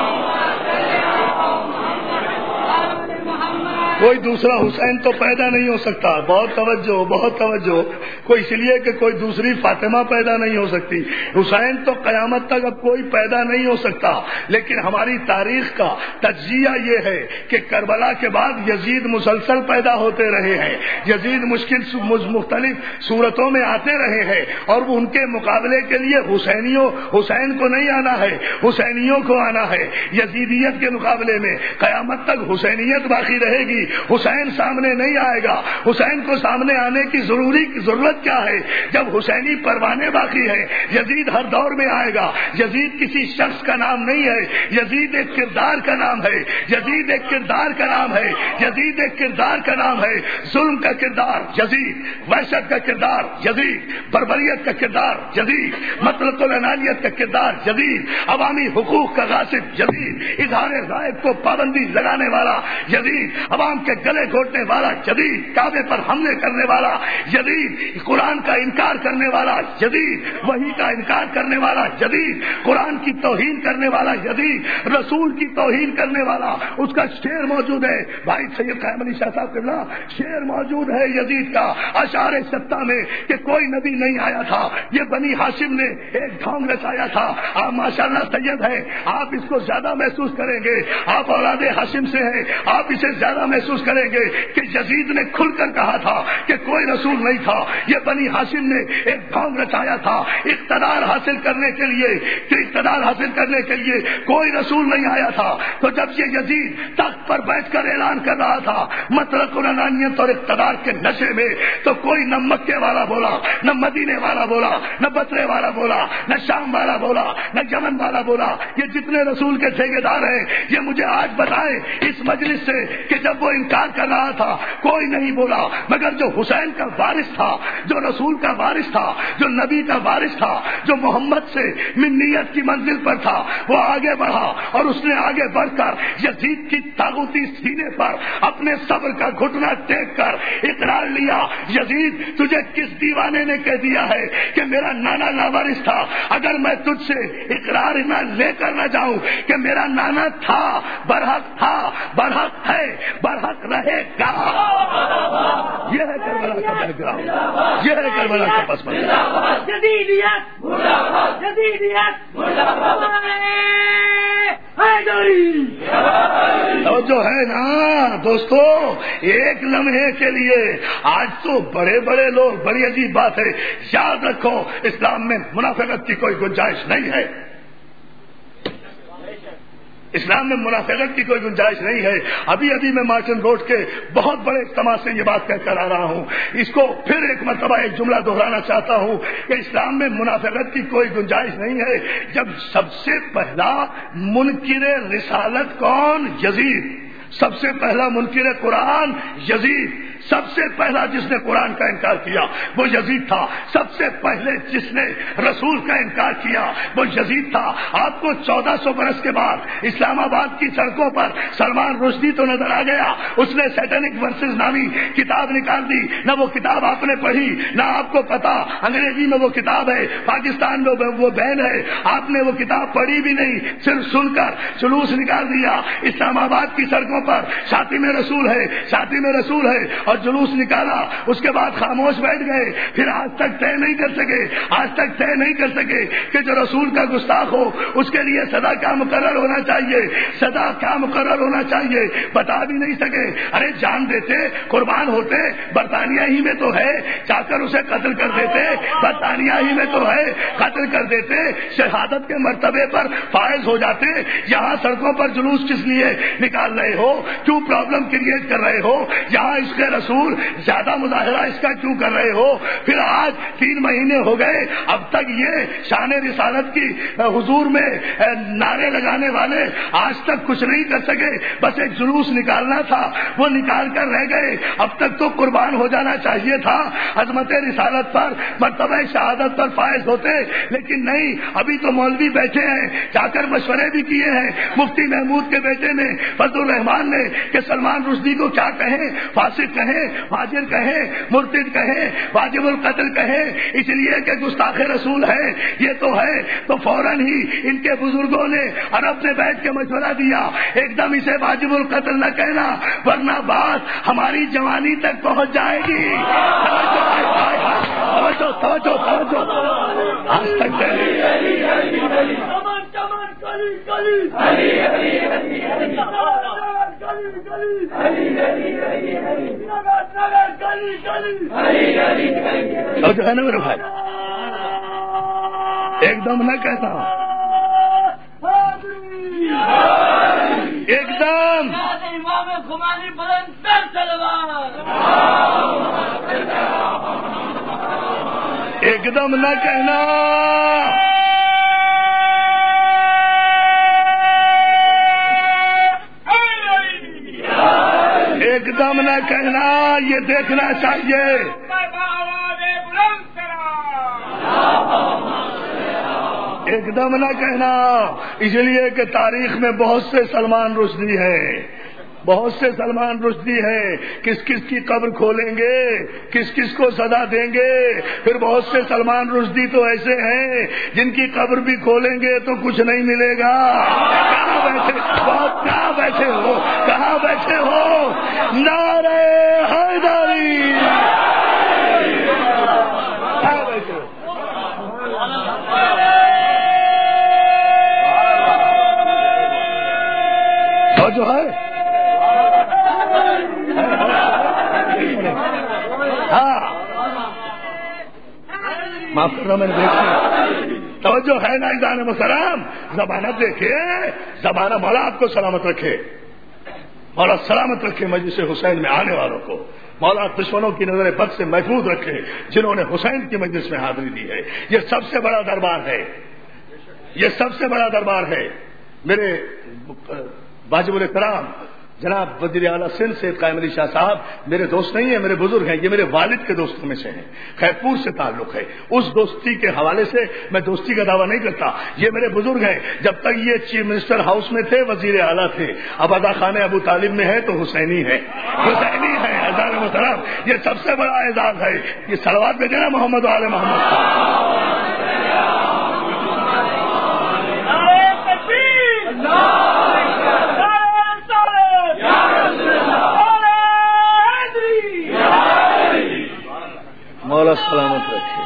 کوئی دوسرا حسین تو پیدا نہیں ہو سکتا. بہت توجہ بہت توجہ. کوئی اس لیے کہ کوئی دوسری فاطمہ پیدا نہیں ہو سکتی. حسین تو قیامت تک اب کوئی پیدا نہیں ہو سکتا. لیکن ہماری تاریخ کا تجزیہ یہ ہے کہ کربلا کے بعد یزید مسلسل پیدا ہوتے رہے ہیں, یزید مشکل مختلف صورتوں میں آتے رہے ہیں, اور وہ ان کے مقابلے کے لیے حسینیوں حسین کو نہیں آنا ہے, حسینیوں کو آنا ہے. یزیدیت کے مقابلے میں قیامت تک حسینیت باقی رہے گی, حسین سامنے نہیں آئے گا. حسین کو سامنے آنے کی ضروری ضرورت کیا ہے جب حسینی پروانے باقی ہے. یزید ہر دور میں آئے گا. یزید کسی شخص کا نام نہیں ہے, یزید ایک کردار کا نام ہے. یزید ایک کردار کا نام ہے. یزید ایک کردار کا نام ہے. ظلم کا کردار یزید, وحشت کا کردار یزید, بربریت کا کردار یزید, مطلق العنانیت کا کردار یزید, عوامی حقوق کا غاصب یزید, اظہار غائب کو پابندی لگانے والا یزید, عوام کے گلے گھونٹنے والا یزید, کعبے پر حملے کرنے والا یزید, قرآن کا انکار کرنے والا یزید, وحی کا انکار کرنے والا یزید, قرآن کی توہین کرنے والا یزید, رسول کی توہین کرنے والا. اس کا شعر موجود ہے بھائی سید قائم علی شاہ صاحب قبلہ, شعر موجود ہے یزید کا اشعار ستہ میں کہ کوئی نبی نہیں آیا تھا, یہ بنی ہاشم نے ایک ڈھونگ رچایا تھا. آپ ماشاءاللہ سید ہیں, آپ اس کو زیادہ محسوس کریں گے, آپ اولاد ہاشم سے ہیں, آپ اسے زیادہ محسوس کریں گے کہ یزید نے کھل کر کہا تھا کہ کوئی رسول نہیں تھا, یہ بنی ہاشم نے ایک ڈھونگ رچایا تھا اقتدار حاصل کرنے کے لیے, کہ اقتدار حاصل کرنے کے لیے کوئی رسول نہیں آیا تھا. تو جب یہ یزید تخت پر بیٹھ کر اعلان کر رہا تھا مطلق العنانیت اور اقتدار کے نشے میں, تو کوئی نہ مکے والا بولا, نہ مدینے والا بولا, نہ بصرے والا بولا, نہ شام والا بولا, نہ یمن والا بولا. یہ جتنے رسول کے ٹھیکیدار ہیں یہ مجھے آج بتائیں اس مجلس سے کہ جب وہ انکار کر رہا تھا، کوئی نہیں بولا، مگر جو حسین کا وارث تھا، جو رسول کا وارث تھا، جو نبی کا وارث تھا، جو محمد سے منیت کی منزل پر تھا، وہ آگے بڑھا اور اس نے آگے بڑھ کر یزید کی طاغوتی سینے پر اپنے صبر کا گھٹنا ٹیک کر اقرار لیا، یزید تجھے کس دیوانے نے کہہ دیا ہے کہ میرا نانا لاوارث تھا؟ اگر میں تجھ سے اقرار نہ لے کر نہ جاؤں کہ میرا نانا تھا، برحق تھا، برحق ہے، برحق رہے گا۔ یہ ہے کربلا کا بیک گراؤنڈ، یہ ہے کربلا کا پس منظر۔ جدیدیت جدیدیت اور جو ہے نا دوستو، ایک لمحے کے لیے آج تو بڑے بڑے لوگ، بڑی عجیب بات ہے، یاد رکھو اسلام میں منافقت کی کوئی گنجائش نہیں ہے، اسلام میں منافقت کی کوئی گنجائش نہیں ہے۔ ابھی ابھی میں مارٹن روڈ کے بہت بڑے اجتماع سے یہ بات کہہ کر آ رہا ہوں، اس کو پھر ایک مرتبہ ایک جملہ دہرانا چاہتا ہوں کہ اسلام میں منافقت کی کوئی گنجائش نہیں ہے۔ جب سب سے پہلا منکر رسالت کون؟ یزید، سب سے پہلا منکر قرآن یزید، سب سے پہلا جس نے قرآن کا انکار کیا وہ یزید تھا، سب سے پہلے جس نے رسول کا انکار کیا وہ یزید تھا۔ آپ کو چودہ سو برس کے بعد اسلام آباد کی سڑکوں پر سلمان رشدی تو نظر آ گیا، اس نے سیٹنک ورسز نامی کتاب نکال دی، نہ وہ کتاب آپ نے پڑھی نہ آپ کو پتا، انگریزی میں وہ کتاب ہے، پاکستان میں وہ بین ہے، آپ نے وہ کتاب پڑھی بھی نہیں، صرف سن کر جلوس نکال دیا اسلام آباد کی سڑکوں پر، شاطم رسول ہے، شاطم رسول ہے، اور جلوس نکالا، اس کے بعد خاموش بیٹھ گئے، پھر آج تک طے نہیں کر سکے، آج تک طے نہیں کر سکے کہ جو رسول کا گستاخ ہو اس کے لیے سزا کیا مقرر ہونا چاہیے، سزا کیا مقرر ہونا چاہیے، بتا بھی نہیں سکے۔ ارے جان دیتے، قربان ہوتے، برطانیہ ہی میں تو ہے، جا کر اسے قتل کر دیتے، برطانیہ ہی میں تو ہے، قتل کر دیتے، شہادت کے مرتبے پر فائز ہو جاتے۔ یہاں سڑکوں پر جلوس کس لیے نکال رہے ہو؟ کیوں پرابلم کریٹ کر رہے ہو؟ یہاں اس کے رسول زیادہ مظاہرہ اس کا کیوں کر رہے ہو؟ پھر آج تین مہینے ہو گئے، اب تک یہ شان رسالت کی حضور میں نعرے لگانے والے آج تک کچھ نہیں کر سکے، بس ایک جلوس نکالنا تھا، وہ نکال کر رہ گئے۔ اب تک تو قربان ہو جانا چاہیے تھا، عظمت رسالت پر، مرتبہ شہادت پر فائز ہوتے، لیکن نہیں، ابھی تو مولوی بیٹھے ہیں، جا کر مشورے بھی کیے ہیں مفتی محمود کے بیٹے نے، فضل الرحمان نے، کہ سلمان رشدی کو کیا کہیں، فاسق کہیں، فاجر کہیں، مرتد کہیں، واجب القتل کہیں، اس لیے کہ گستاخ رسول ہے، یہ تو ہے۔ تو فوراً ہی ان کے بزرگوں نے عرب میں بیٹھ کے مشورہ دیا، ایک دم اسے واجب القتل نہ کہنا ورنہ بات ہماری جوانی تک پہنچ جائے گی۔ توجہ توجہ توجہ، آج تک جو ہے نا میرے بھائی، ایک دم نہ کہتا ہوں، ایک دم امام خمینی بلند تلوار، ایک دم نہ کہنا ایک دم نہ کہنا، یہ دیکھنا چاہیے۔ ایک دم نہ کہنا، اس لیے کہ تاریخ میں بہت سے سلمان رشدی ہیں، بہت سے سلمان رشدی ہیں، کس کس کی قبر کھولیں گے، کس کس کو سزا دیں گے۔ پھر بہت سے سلمان رشدی تو ایسے ہیں جن کی قبر بھی کھولیں گے تو کچھ نہیں ملے گا۔ کہاں بیٹھے بہت کہاں بیٹھے ہو، کہاں بیٹھے ہو؟ نعرہ حیدری، کہاں بیٹھے ہو؟ اور جو ہے ہاں معاف کرنا، میں نے دیکھا توجہ ہے نا ایزان محترم، زبانہ دیکھے، زبانہ مولا آپ کو سلامت رکھے، مولا سلامت رکھے مجلس حسین میں آنے والوں کو، مولا دشمنوں کی نظر بد سے محفوظ رکھے جنہوں نے حسین کی مجلس میں حاضری دی ہے۔ یہ سب سے بڑا دربار ہے، یہ سب سے بڑا دربار ہے۔ میرے واجب الکرام جناب وزیر اعلیٰ سندھ سید قائم علی شاہ صاحب میرے دوست نہیں ہیں، میرے بزرگ ہیں، یہ میرے والد کے دوستوں میں سے ہیں، خیرپور سے تعلق ہے. اس دوستی کے حوالے سے میں دوستی کا دعویٰ نہیں کرتا، یہ میرے بزرگ ہیں. جب تک یہ چیف منسٹر ہاؤس میں تھے وزیر اعلیٰ تھے. اب ادا خانہ ابو طالب میں ہے تو حسینی ہے، حسینی ہے. اعزاز محترم یہ سب سے بڑا اعزاز ہے. یہ صلوات بھیجیں نا محمد وآل محمد. مولا سلامت رکھے.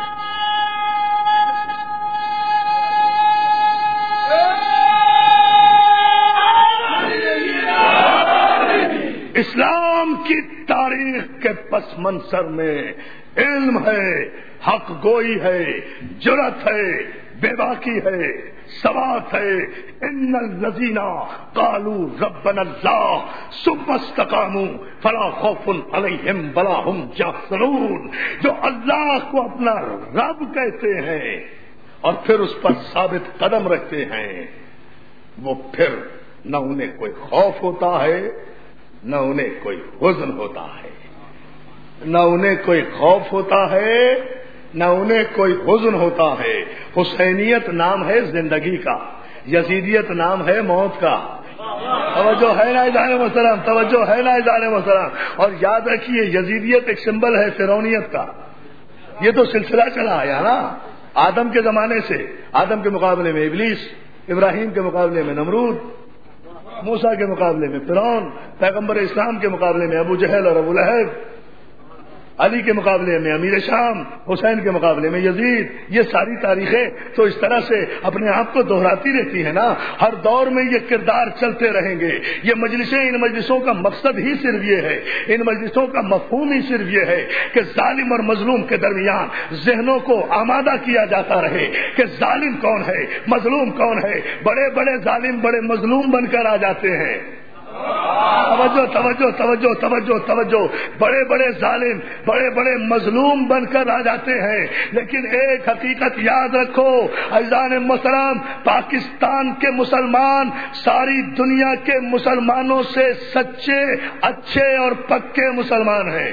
اسلام کی تاریخ کے پس منظر میں علم ہے، حق گوئی ہے، جرأت ہے، بے باکی ہے، ثبات ہے. ان الذین قالوا ربنا اللہ ثم استقاموا فلا خوف علیہم ولا هم یحزنون. جو اللہ کو اپنا رب کہتے ہیں اور پھر اس پر ثابت قدم رکھتے ہیں، وہ پھر نہ انہیں کوئی خوف ہوتا ہے نہ انہیں کوئی حزن ہوتا ہے. نہ انہیں کوئی خوف ہوتا ہے نہ انہیں کوئی حزن ہوتا ہے. حسینیت نام ہے زندگی کا، یزیدیت نام ہے موت کا. توجہ ہے نا اذان محترم، توجہ ہے نا اذان محترم. اور یاد رکھیے یزیدیت ایک سمبل ہے فرعونیت کا. یہ تو سلسلہ چلا آیا نا آدم کے زمانے سے. آدم کے مقابلے میں ابلیس، ابراہیم کے مقابلے میں نمرود، موسیٰ کے مقابلے میں فرعون، پیغمبر اسلام کے مقابلے میں ابو جہل اور ابو لہب، علی کے مقابلے میں امیر شام، حسین کے مقابلے میں یزید. یہ ساری تاریخیں تو اس طرح سے اپنے آپ کو دہراتی رہتی ہے نا. ہر دور میں یہ کردار چلتے رہیں گے. یہ مجلسیں، ان مجلسوں کا مقصد ہی صرف یہ ہے، ان مجلسوں کا مفہوم ہی صرف یہ ہے کہ ظالم اور مظلوم کے درمیان ذہنوں کو آمادہ کیا جاتا رہے کہ ظالم کون ہے، مظلوم کون ہے. بڑے بڑے ظالم بڑے مظلوم بن کر آ جاتے ہیں. توجہ توجہ توجہ توجہ توجہ بڑے بڑے ظالم بڑے بڑے مظلوم بن کر آ جاتے ہیں. لیکن ایک حقیقت یاد رکھو عزیزان محترم، پاکستان کے مسلمان ساری دنیا کے مسلمانوں سے سچے، اچھے اور پکے مسلمان ہیں.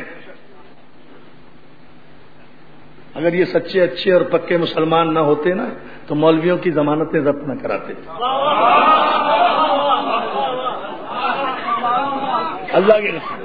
اگر یہ سچے، اچھے اور پکے مسلمان نہ ہوتے نا تو مولویوں کی ضمانتیں ضبط نہ کراتے. اللہ کے رسول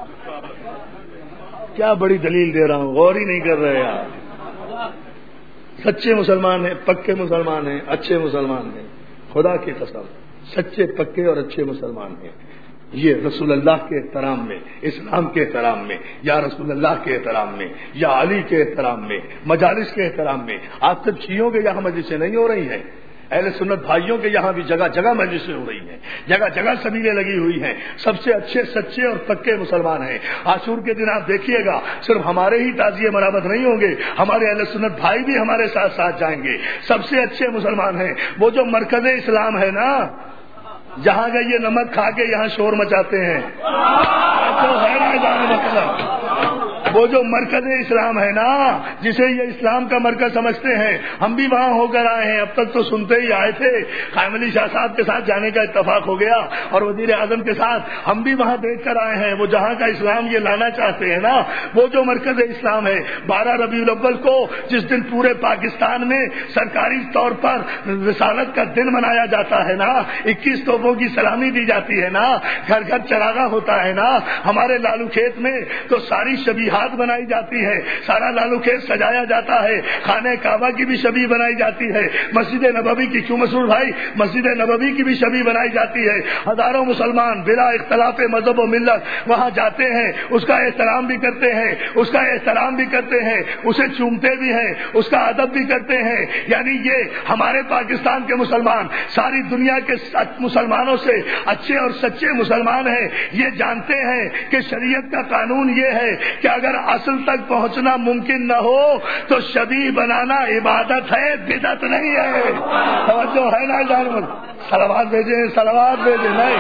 کیا بڑی دلیل دے رہا ہوں، غور ہی نہیں کر رہے یار. سچے مسلمان ہیں، پکے مسلمان ہیں، اچھے مسلمان ہیں. خدا کی قسم سچے، پکے اور اچھے مسلمان ہیں. یہ رسول اللہ کے احترام میں، اسلام کے احترام میں، یا رسول اللہ کے احترام میں، یا علی کے احترام میں، مجالس کے احترام میں. آج تک شیعوں کے یہاں مجلسیں نہیں ہو رہی ہیں، اہل سنت بھائیوں کے یہاں بھی جگہ جگہ مجلسیں ہو رہی ہیں، جگہ جگہ سبیلیں لگی ہوئی ہیں. سب سے اچھے، سچے اور پکے مسلمان ہیں. عاشور کے دن آپ دیکھیے گا صرف ہمارے ہی تعزیے مرامت نہیں ہوں گے، ہمارے اہل سنت بھائی بھی ہمارے ساتھ ساتھ جائیں گے. سب سے اچھے مسلمان ہیں وہ جو مرکز اسلام ہے نا، جہاں گئے یہ نمک کھا کے یہاں شور مچاتے ہیں. تو ہے نا جانے مطلب وہ جو مرکز اسلام ہے نا، جسے یہ اسلام کا مرکز سمجھتے ہیں. ہم بھی وہاں ہو کر آئے ہیں. اب تک تو سنتے ہی آئے تھے. قائم علی شاہ صاحب کے ساتھ جانے کا اتفاق ہو گیا اور وزیر اعظم کے ساتھ ہم بھی وہاں دیکھ کر آئے ہیں. وہ جہاں کا اسلام یہ لانا چاہتے ہیں نا، وہ جو مرکز اسلام ہے. بارہ ربیع الاول کو جس دن پورے پاکستان میں سرکاری طور پر رسالت کا دن منایا جاتا ہے نا، اکیس توپوں کی سلامی دی جاتی ہے نا، گھر گھر چراغاں ہوتا ہے نا. ہمارے لالو کھیت میں تو ساری شبیہات بنائی جاتی ہے، سارا لالو کھیت سجایا جاتا ہے. خانہ کعبہ کی بھی شبیہ بنائی جاتی ہے. مسجد نبوی کی، کیوں مسعود بھائی، مسجد نبوی کی بھی شبیہ بنائی جاتی ہے. ہزاروں مسلمان بلا اختلاف مذہب و ملت وہاں جاتے ہیں، اس کا احترام بھی کرتے ہیں، اس کا احترام بھی کرتے ہیں، اسے چومتے بھی ہیں، اس کا ادب بھی کرتے ہیں. یعنی یہ ہمارے پاکستان کے مسلمان ساری دنیا کے مسلمانوں سے اچھے اور سچے مسلمان ہیں. یہ جانتے ہیں کہ شریعت کا قانون یہ ہے کہ اگر اصل تک پہنچنا ممکن نہ ہو تو شبیہ بنانا عبادت ہے، بدعت نہیں ہے. توجہ ہے نا جان؟ صلوات بھیجیں، صلوات بھیجیں. نہیں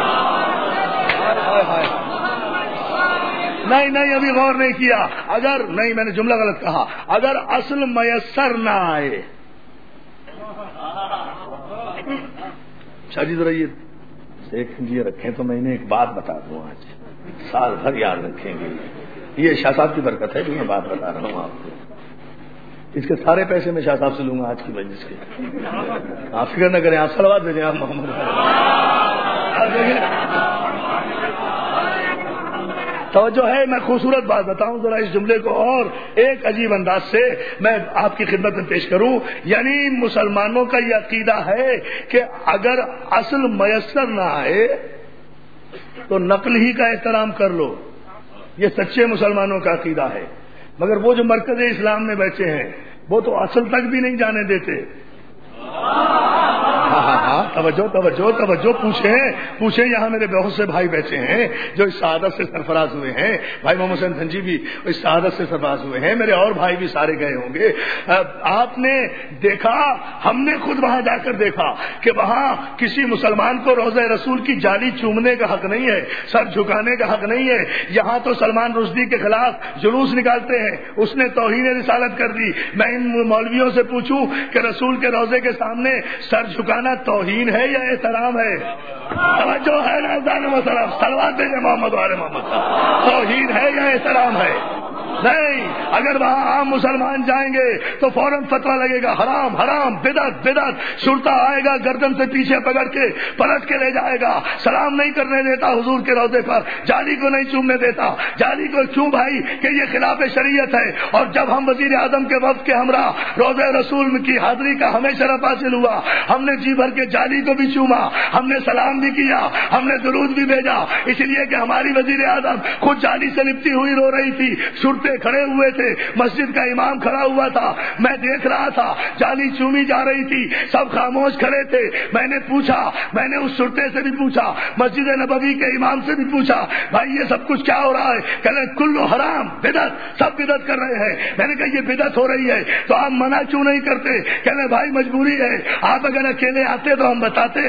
نہیں نہیں ابھی غور نہیں کیا. اگر نہیں، میں نے جملہ غلط کہا. اگر اصل میسر نہ آئے، اچھا جی ذرا یہ ایک یہ رکھیں تو میں انہیں ایک بات بتا دوں آج، سال بھر یاد رکھیں گے. یہ شاہ صاحب کی برکت ہے جو میں بات بتا رہا ہوں آپ کو. اس کے سارے پیسے میں شاہ صاحب سے لوں گا آج کی مجلس کے. آپ فکر نہ کریں، آپ صلوات بھیجیں آپ محمد. توجہ ہے، میں خوبصورت بات بتاؤں ذرا اس جملے کو اور ایک عجیب انداز سے میں آپ کی خدمت میں پیش کروں. یعنی مسلمانوں کا یہ عقیدہ ہے کہ اگر اصل میسر نہ آئے تو نقل ہی کا احترام کر لو. یہ سچے مسلمانوں کا عقیدہ ہے. مگر وہ جو مرکز اسلام میں بیٹھے ہیں وہ تو اصل تک بھی نہیں جانے دیتے. ہاں ہاں ہاں توجہ توجہ توجہ پوچھیں پوچھیں یہاں میرے بہت سے بھائی بیٹھے ہیں جو اس شہادت سے سرفراز ہوئے ہیں. بھائی محمد حسین سنجی بھی اس شہادت سے سرفراز ہوئے ہیں. میرے اور بھائی بھی سارے گئے ہوں گے. آپ نے دیکھا، ہم نے خود وہاں جا کر دیکھا کہ وہاں کسی مسلمان کو روضہ رسول کی جالی چومنے کا حق نہیں ہے، سر جھکانے کا حق نہیں ہے. یہاں تو سلمان رشدی کے خلاف جلوس نکالتے ہیں، اس نے توہین رسالت کر دی. میں ان مولویوں سے پوچھوں کہ رسول کے روضے کے سامنے سر جھکانا توہین ہے یا احترام ہے؟ توجہ ہے نا جان مسلم، صلوات دے محمد والے محمد. توہین ہے یا احترام ہے؟ نہیں. اگر وہاں عام مسلمان جائیں گے تو فوراً فتویٰ لگے گا حرام حرام بدعت بدعت. شرطا آئے گا گردن سے پیچھے پکڑ کے پلٹ کے لے جائے گا. سلام نہیں کرنے دیتا حضور کے روضے پر، جالی کو نہیں چومنے دیتا. جالی کو کیوں بھائی؟ کہ یہ خلاف شریعت ہے. اور جب ہم وزیر اعظم کے وفد کے ہمراہ روضہ رسول کی حاضری کا ہمیں شرف حاصل ہوا، ہم نے جی بھر کے جالی کو بھی چوما، ہم نے سلام بھی کیا، ہم نے درود بھی بھیجا. اس لیے کہ ہماری وزیر اعظم خود جالی سے لپٹی ہوئی رو رہی تھی. شرطے کھڑے ہوئے تھے، مسجد کا امام کھڑا ہوا تھا، میں دیکھ رہا تھا جالی چومی جا رہی تھی، سب خاموش کھڑے تھے. میں نے پوچھا، میں نے اس شرطے سے بھی پوچھا، مسجد نبوی کے امام سے بھی پوچھا، بھائی یہ سب کچھ کیا ہو رہا ہے؟ کہہ رہے کلو حرام بدعت، سب بدعت کر رہے ہیں. میں نے کہا یہ بدعت ہو رہی ہے تو آپ منع کیوں نہیں کرتے؟ کہہ رہے بھائی مجبوری ہے، آپ اگر اکیلے آتے تو ہم بتاتے.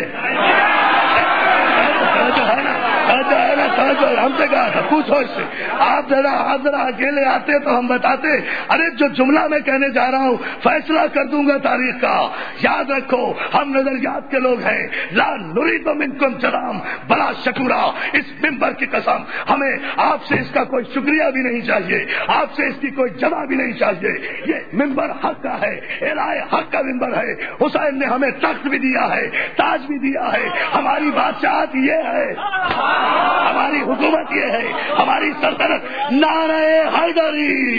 ہم سے کہا تھا پوچھو اس سے، آپ ذرا آپ ذرا اکیلے آتے تو ہم بتاتے. ارے جو جملہ میں کہنے جا رہا ہوں فیصلہ کر دوں گا تاریخ کا. یاد رکھو ہم نظریات کے لوگ ہیں. لا نريد منكم جزاء بلا شکورا. اس ممبر کی قسم ہمیں آپ سے اس کا کوئی شکریہ بھی نہیں چاہیے، آپ سے اس کی کوئی جزا بھی نہیں چاہیے. یہ ممبر حق کا ہے، الہی حق کا ممبر ہے. حسین نے ہمیں تخت بھی دیا ہے، تاج بھی دیا ہے. ہماری بادشاہت یہ ہے، ہماری حکومت یہ ہے، ہماری سلطنت. نعرہ حیدری.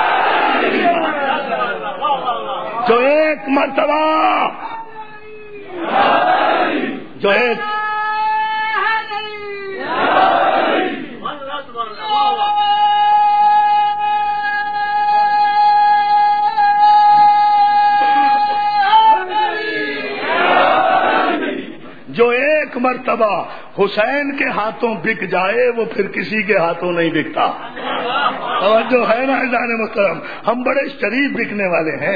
جو ایک مرتبہ جو ایک جو ایک مرتبہ حسین کے ہاتھوں بک جائے وہ پھر کسی کے ہاتھوں نہیں بکتا. توجہ ہے نا عزیزان محترم، ہم بڑے شریف بکنے والے ہیں.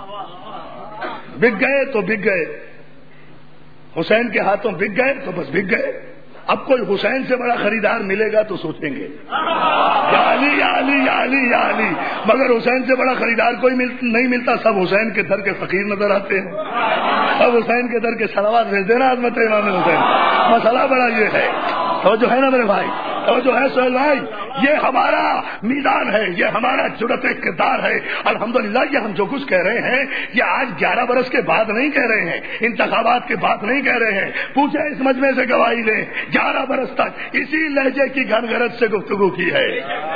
بک گئے تو بک گئے، حسین کے ہاتھوں بک گئے تو بس بک گئے. اب کوئی حسین سے بڑا خریدار ملے گا تو سوچیں گے یا علی یا علی یا علی یا علی. مگر حسین سے بڑا خریدار کوئی مل نہیں ملتا. سب حسین کے در کے فقیر نظر آتے ہیں، سب حسین کے در کے صلوات بھیج دینا عظمت امام حسین. مسئلہ بڑا یہ ہے. توجہ ہے نا میرے بھائی، توجہ ہے سہیل بھائی. یہ ہمارا میدان ہے، یہ ہمارا جرأت کردار ہے. الحمدللہ یہ ہم جو کچھ کہہ رہے ہیں یہ آج گیارہ برس کے بعد نہیں کہہ رہے ہیں، انتخابات کے بعد نہیں کہہ رہے ہیں. پوچھے اس مجمع سے گواہی لیں، گیارہ برس تک اسی لہجے کی گھن گرج سے گفتگو کی ہے.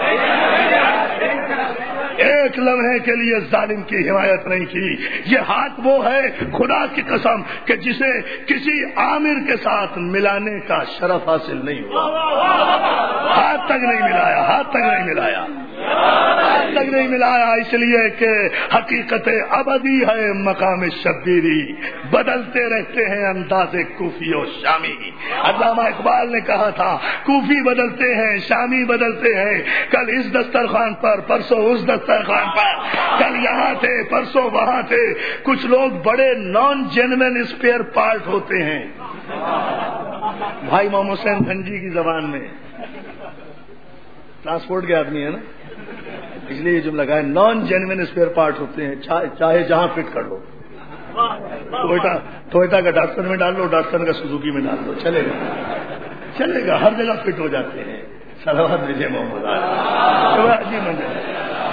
ایک لمحے کے لیے ظالم کی حمایت نہیں کی. یہ ہاتھ وہ ہے خدا کی قسم کہ جسے کسی عامر کے ساتھ ملانے کا شرف حاصل نہیں ہوا. ہاتھ تک نہیں ملایا، ہاتھ تک نہیں ملایا، ہاتھ تک نہیں ملایا. اس لیے کہ حقیقت ابدی ہے مقام شبیری، بدلتے رہتے ہیں انداز کوفی و شامی. علامہ اقبال نے کہا تھا کوفی بدلتے ہیں، شامی بدلتے ہیں. کل اس دسترخوان پر، پرسوں اس دسترخوان پر، کل یہاں تھے پرسوں وہاں تھے. کچھ لوگ بڑے نان جینوین اسپیئر پارٹ ہوتے ہیں. بھائی محمد حسین دھنجی کی زبان میں ٹرانسپورٹ کے آدمی ہے نا، اس لیے یہ جملہ کہا ہے نان جینوین اسپیئر پارٹ ہوتے ہیں، چاہے جہاں فٹ کر لو. ٹوئٹا ٹوئٹا کا ڈاکٹر میں ڈال لو، ڈاکٹر کا سوزوکی میں ڈال دو، چلے گا چلے گا، ہر جگہ فٹ ہو جاتے ہیں. صلوات بھیجے محمد عجیب منظر.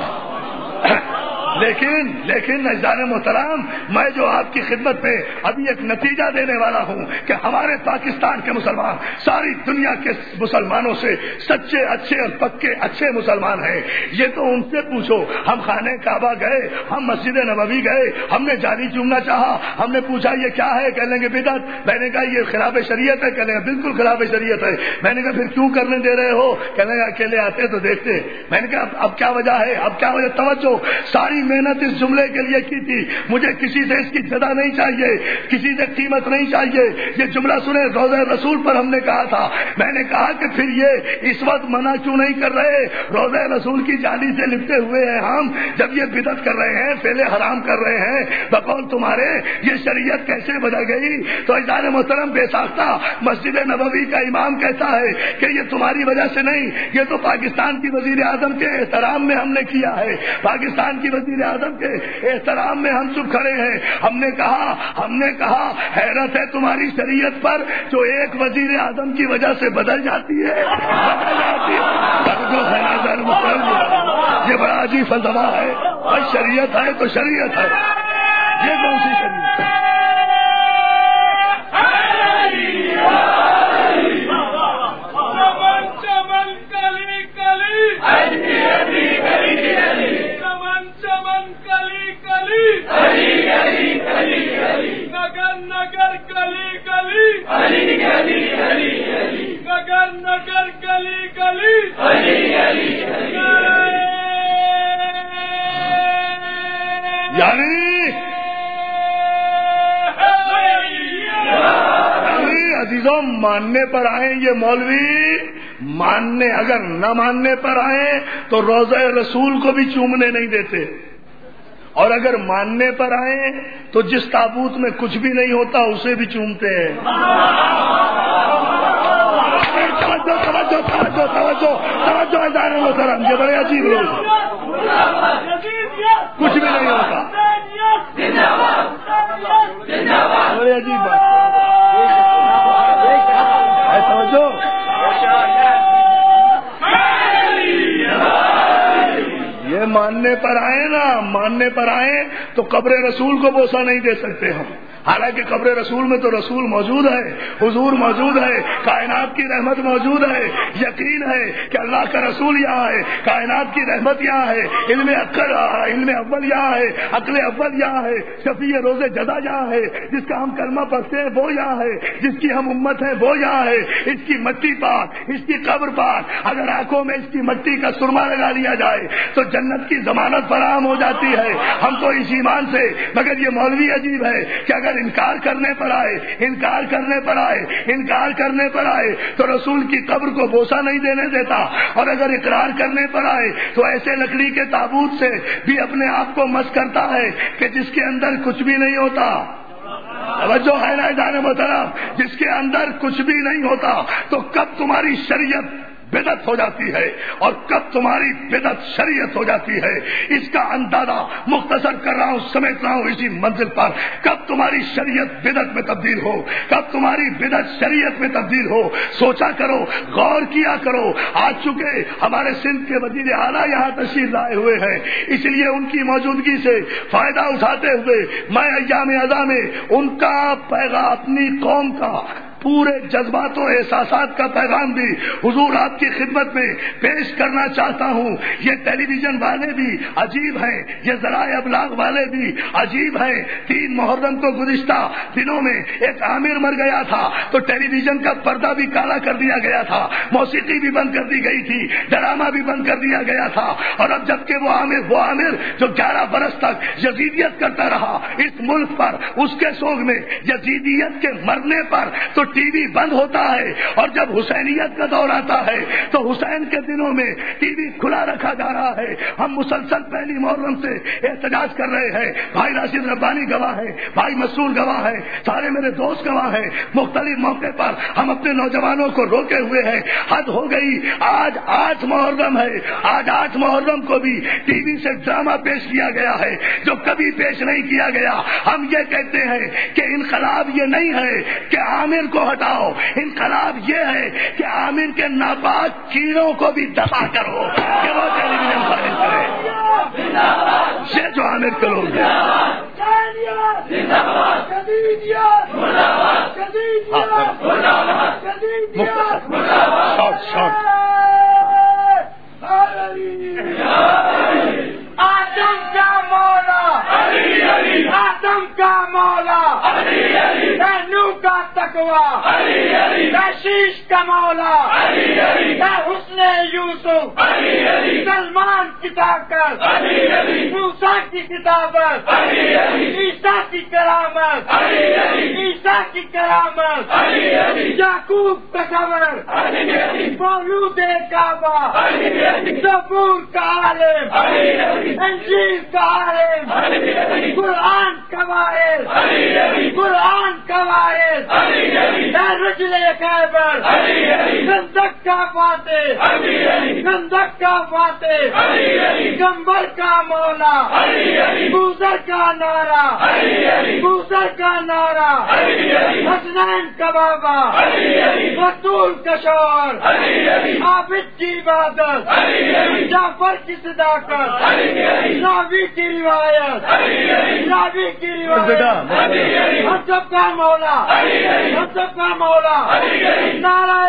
لیکن لیکن اجداد محترم، میں جو آپ کی خدمت میں ابھی ایک نتیجہ دینے والا ہوں کہ ہمارے پاکستان کے مسلمان ساری دنیا کے مسلمانوں سے سچے اچھے اور پکے اچھے مسلمان ہیں. یہ تو ان سے پوچھو. ہم خانہ کعبہ گئے، ہم مسجد نبوی گئے، ہم نے جاری چومنا چاہا، ہم نے پوچھا یہ کیا ہے، کہہ لیں گے بدعت. میں نے کہا یہ خلاف شریعت ہے، کہہ لیں گے بالکل خلاف شریعت ہے. میں نے کہا پھر کیوں کرنے دے رہے ہو، کہہ لیں گے اکیلے آتے تو دیکھتے. میں نے کہا اب کیا وجہ ہے، اب کیا وجہ. توجہ، ساری محنت اس جملے کے لیے کی تھی. مجھے کسی سے اس کی جزا نہیں چاہیے، کسی سے قیمت نہیں چاہیے. یہ جملہ سنے، روضہ رسول پر ہم نے کہا تھا. میں نے کہا کہ پھر یہ اس وقت منع کیوں نہیں کر رہے، روضہ رسول کی جالی سے لپٹے ہوئے ہیں ہم، جب یہ بدعت کر رہے ہیں، پہلے حرام کر رہے ہیں بقول تمہارے، یہ شریعت کیسے بدل گئی. تو اجداد محترم بے ساختہ مسجد نبوی کا امام کہتا ہے کہ یہ تمہاری وجہ سے نہیں، یہ تو پاکستان کی وزیر اعظم کے احترام میں ہم نے کیا ہے، پاکستان کی وزیر اعظم کے احترام میں ہم چپ کھڑے ہیں. ہم نے کہا ہم نے کہا حیرت ہے تمہاری شریعت پر جو ایک وزیر اعظم کی وجہ سے بدل جاتی ہے بدل جاتی ہے. یہ بڑا عجیب فلسفہ ہے. اور شریعت ہے تو شریعت ہے. یہ کون سی شریعت ہے؟ نگر نگر گلی گلی گلی گلی گلی نگر نگر گلی گلی گلی گلی. یعنی عزیزوں ماننے پر آئیں یہ مولوی، ماننے اگر نہ ماننے پر آئیں تو روضہ رسول کو بھی چومنے نہیں دیتے، اور اگر ماننے پر آئیں تو جس تابوت میں کچھ بھی نہیں ہوتا اسے بھی چومتے ہیں. توجہ توجہ توجہ توجہ توجہ ادارے محترم، یہ بڑے عجیب لوگ، کچھ بھی نہیں ہوتا. بڑے عجیب بات ہے. توجہ، یہ ماننے پر آئے نا، ماننے پر آئے تو قبر رسول کو بوسہ نہیں دے سکتے ہم. حالانکہ قبر رسول میں تو رسول موجود ہے، حضور موجود ہے، کائنات کی رحمت موجود ہے. یقین ہے کہ اللہ کا رسول یہاں ہے، کائنات کی رحمت یہاں ہے، علم عقل علم اول یہاں ہے، عقل اول یہاں ہے، شفیع روز جزا یہاں ہے، جس کا ہم کلمہ پڑھتے ہیں وہ یہاں ہے، جس کی ہم امت ہیں وہ یہاں ہے. اس کی مٹی پاک، اس کی قبر پاک. اگر آنکھوں میں اس کی مٹی کا سرما لگا لیا جائے تو جنت کی ضمانت فراہم ہو جاتی ہے. ہم تو اس ایمان سے. مگر یہ مولوی عجیب ہے کہ اگر انکار کرنے پر آئے انکار کرنے پر آئے انکار کرنے پر آئے تو رسول کی قبر کو بوسہ نہیں دینے دیتا، اور اگر اقرار کرنے پر آئے تو ایسے لکڑی کے تابوت سے بھی اپنے آپ کو مس کرتا ہے کہ جس کے اندر کچھ بھی نہیں ہوتا. توجہ ہے نا جانے محترم، جس کے اندر کچھ بھی نہیں ہوتا. تو کب تمہاری شریعت بدعت ہو جاتی ہے اور کب تمہاری بدعت شریعت ہو جاتی ہے، اس کا اندازہ مختصر کر رہا ہوں، سمیٹ رہا ہوں اسی منزل پر. کب تمہاری شریعت بدعت میں تبدیل ہو، کب تمہاری بدعت شریعت میں تبدیل ہو، سوچا کرو، غور کیا کرو. آج چکے ہمارے سندھ کے وزیر اعلیٰ یہاں تشریف لائے ہوئے ہیں، اس لیے ان کی موجودگی سے فائدہ اٹھاتے ہوئے میں ایام ازاں میں ان کا پیغام، اپنی قوم کا پورے جذبات و احساسات کا پیغام بھی حضور آپ کی خدمت میں پیش کرنا چاہتا ہوں. یہ ٹیلی ویژن والے بھی عجیب ہیں، یہ ذرائع ابلاغ والے بھی عجیب ہیں. تین محرم کو گزشتہ دنوں میں ایک عامر مر گیا تھا تو ٹیلی ویژن کا پردہ بھی کالا کر دیا گیا تھا، موسیقی بھی بند کر دی گئی تھی، ڈرامہ بھی بند کر دیا گیا تھا. اور اب جبکہ وہ عامر وہ عامر جو گیارہ برس تک یزیدیت کرتا رہا اس ملک پر، اس کے سوگ میں یزیدیت کے مرنے پر تو ٹی وی بند ہوتا ہے اور جب حسینیت کا دور آتا ہے تو حسین کے دنوں میں ٹی وی کھلا رکھا جا رہا ہے. ہم مسلسل پہلی محرم سے احتجاج کر رہے ہیں. بھائی راشد ربانی گواہ ہے, بھائی مسرور گواہ ہے, سارے میرے دوست گواہ ہیں. مختلف موقع پر ہم اپنے نوجوانوں کو روکے ہوئے ہیں. حد ہو گئی. آج آٹھ محرم ہے, آج آٹھ محرم کو بھی ٹی وی سے ڈرامہ پیش کیا گیا ہے جو کبھی پیش نہیں کیا گیا. ہم یہ کہتے ہیں کہ انقلاب یہ نہیں ہے کہ عامر کو ہٹاؤ, انقلاب یہ ہے کہ عامر کے ناپاک کیڑوں کو بھی دفع کرو کہ وہ ٹیلی ویژن قائم کرے. یہ جو عامر کے لوگ ہیں شارٹ شارٹ آدم کا مولا آدم کا مولا نو کا تقوی شیش کا مولا حسن یوسف سلمان کی طاقت موسیٰ کی کتابت عیسیٰ کی کرامت عیسیٰ کی کرامت یعقوب کا خبر مولود کعبہ زبور کا عالم انجیل کا عالم قرآن کا وارث قرآن کا وارث رجل خیبر گندک کا فاتح گندک کا فاتح گمبر کا مولا بوزر کا نعرہ بوزر کا نعرہ حسنین کا بابا رسول کا شور عابد کی عبادت جعفر کی صداقت نبی کی روایت نبی کی روایت ہم سب کا مولا ہم سب کا مولا نعرہ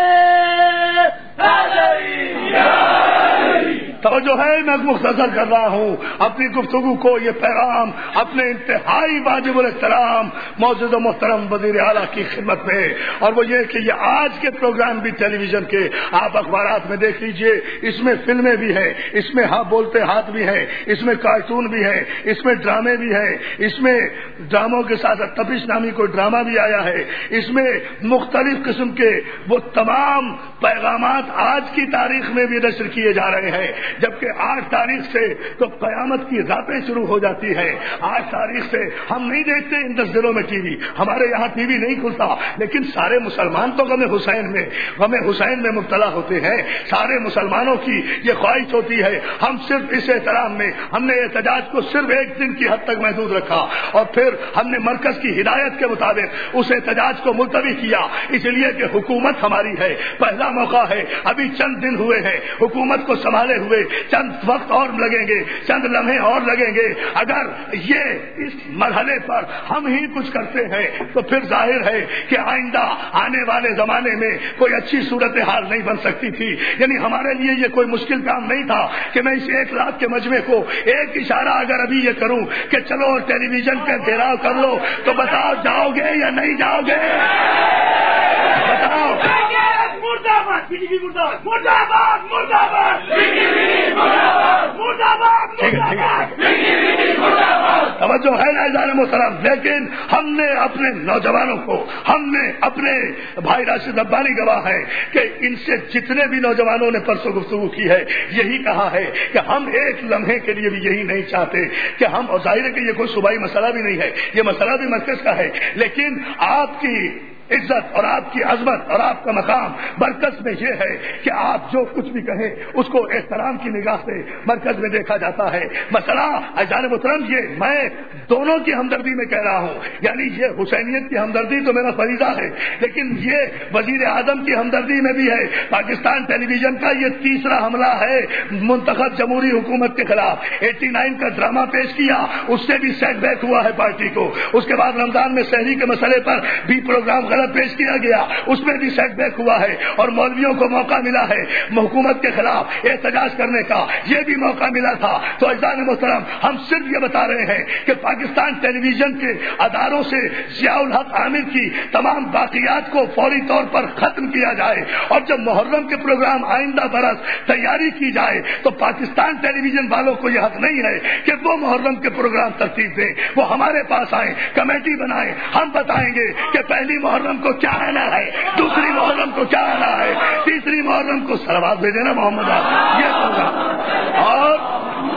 توجہ ہے. میں مختصر کر رہا ہوں اپنی گفتگو کو. یہ پیغام اپنے انتہائی واجب الاحترام معزز و محترم وزیر اعلیٰ کی خدمت میں, اور وہ یہ کہ یہ آج کے پروگرام بھی ٹیلی ویژن کے آپ اخبارات میں دیکھ لیجئے, اس میں فلمیں بھی ہیں, اس میں ہاں بولتے ہاتھ بھی ہیں, اس میں کارٹون بھی ہے, اس میں ڈرامے بھی ہیں, اس میں ڈراموں کے ساتھ تپش نامی کوئی ڈرامہ بھی آیا ہے, اس میں مختلف قسم کے وہ تمام پیغامات آج کی تاریخ میں بھی نشر کیے جا رہے ہیں. جبکہ آٹھ تاریخ سے تو قیامت کی راتیں شروع ہو جاتی ہے. آٹھ تاریخ سے ہم نہیں دیکھتے ان دس دنوں میں ٹی وی, ہمارے یہاں ٹی وی نہیں کھلتا, لیکن سارے مسلمان تو غم حسین میں غم حسین میں مبتلا ہوتے ہیں. سارے مسلمانوں کی یہ خواہش ہوتی ہے. ہم صرف اس احترام میں ہم نے احتجاج کو صرف ایک دن کی حد تک محدود رکھا, اور پھر ہم نے مرکز کی ہدایت کے مطابق اس احتجاج کو ملتوی کیا, اس لیے کہ حکومت ہماری ہے, پہلا موقع ہے, ابھی چند دن ہوئے ہیں حکومت کو سنبھالے ہوئے, چند وقت اور لگیں گے, چند لمحے اور لگیں گے. اگر یہ اس مرحلے پر ہم ہی کچھ کرتے ہیں تو پھر ظاہر ہے کہ آئندہ آنے والے زمانے میں کوئی اچھی صورتحال نہیں بن سکتی تھی. یعنی ہمارے لیے یہ کوئی مشکل کام نہیں تھا کہ میں اس ایک لاکھ کے مجمع کو ایک اشارہ اگر ابھی یہ کروں کہ چلو ٹیلی ویژن کا گھیراؤ کر لو, تو بتاؤ جاؤ گے یا نہیں جاؤ گے؟ بتاؤ. توجہ ہے نا اعزاز محترم. لیکن ہم نے اپنے نوجوانوں کو, ہم نے اپنے بھائی راشد ربانی گواہ ہے کہ ان سے جتنے بھی نوجوانوں نے پرسوں گفتگو کی ہے یہی کہا ہے کہ ہم ایک لمحے کے لیے بھی یہی نہیں چاہتے کہ ہم, اور ظاہر ہے کہ یہ کوئی صوبائی مسئلہ بھی نہیں ہے, یہ مسئلہ بھی مرکز کا ہے, لیکن آپ کی عزت اور آپ کی عظمت اور آپ کا مقام مرکز میں یہ ہے کہ آپ جو کچھ بھی کہیں اس کو احترام کی نگاہ سے مرکز میں دیکھا جاتا ہے. مسئلہ اجان محترم یہ میں دونوں کی ہمدردی میں کہہ رہا ہوں, یعنی یہ حسینیت کی ہمدردی تو میرا فریضہ ہے, لیکن یہ وزیر اعظم کی ہمدردی میں بھی ہے. پاکستان ٹیلی ویژن کا یہ تیسرا حملہ ہے منتخب جمہوری حکومت کے خلاف. ایٹی نائن کا ڈرامہ پیش کیا, اس سے بھی سیٹ بیک ہوا ہے پارٹی کو. اس کے بعد رمضان میں شہری کے مسئلے پر بھی پروگرام غلط پیش کیا گیا, اس میں بھی سیٹ بیک ہوا ہے, اور مولویوں کو موقع ملا ہے حکومت کے خلاف احتجاج کرنے کا, یہ بھی موقع ملا تھا. تو اعزاز محترم ہم صرف یہ بتا رہے ہیں کہ پاکستان ٹیلی ویژن کے اداروں سے ضیاء الحق عامر کی تمام باقیات کو فوری طور پر ختم کیا جائے, اور جب محرم کے پروگرام آئندہ برس تیاری کی جائے تو پاکستان ٹیلی ویژن والوں کو یہ حق نہیں ہے کہ وہ محرم کے پروگرام ترتیب دیں, وہ ہمارے پاس آئیں, کمیٹی بنائیں, ہم بتائیں گے کہ پہلی محرم محرم کو کیا آنا ہے, دوسری محرم کو کیا آنا ہے, تیسری محرم کو صلوات بھیجے نا محمد آپ, یہ ہوگا. اور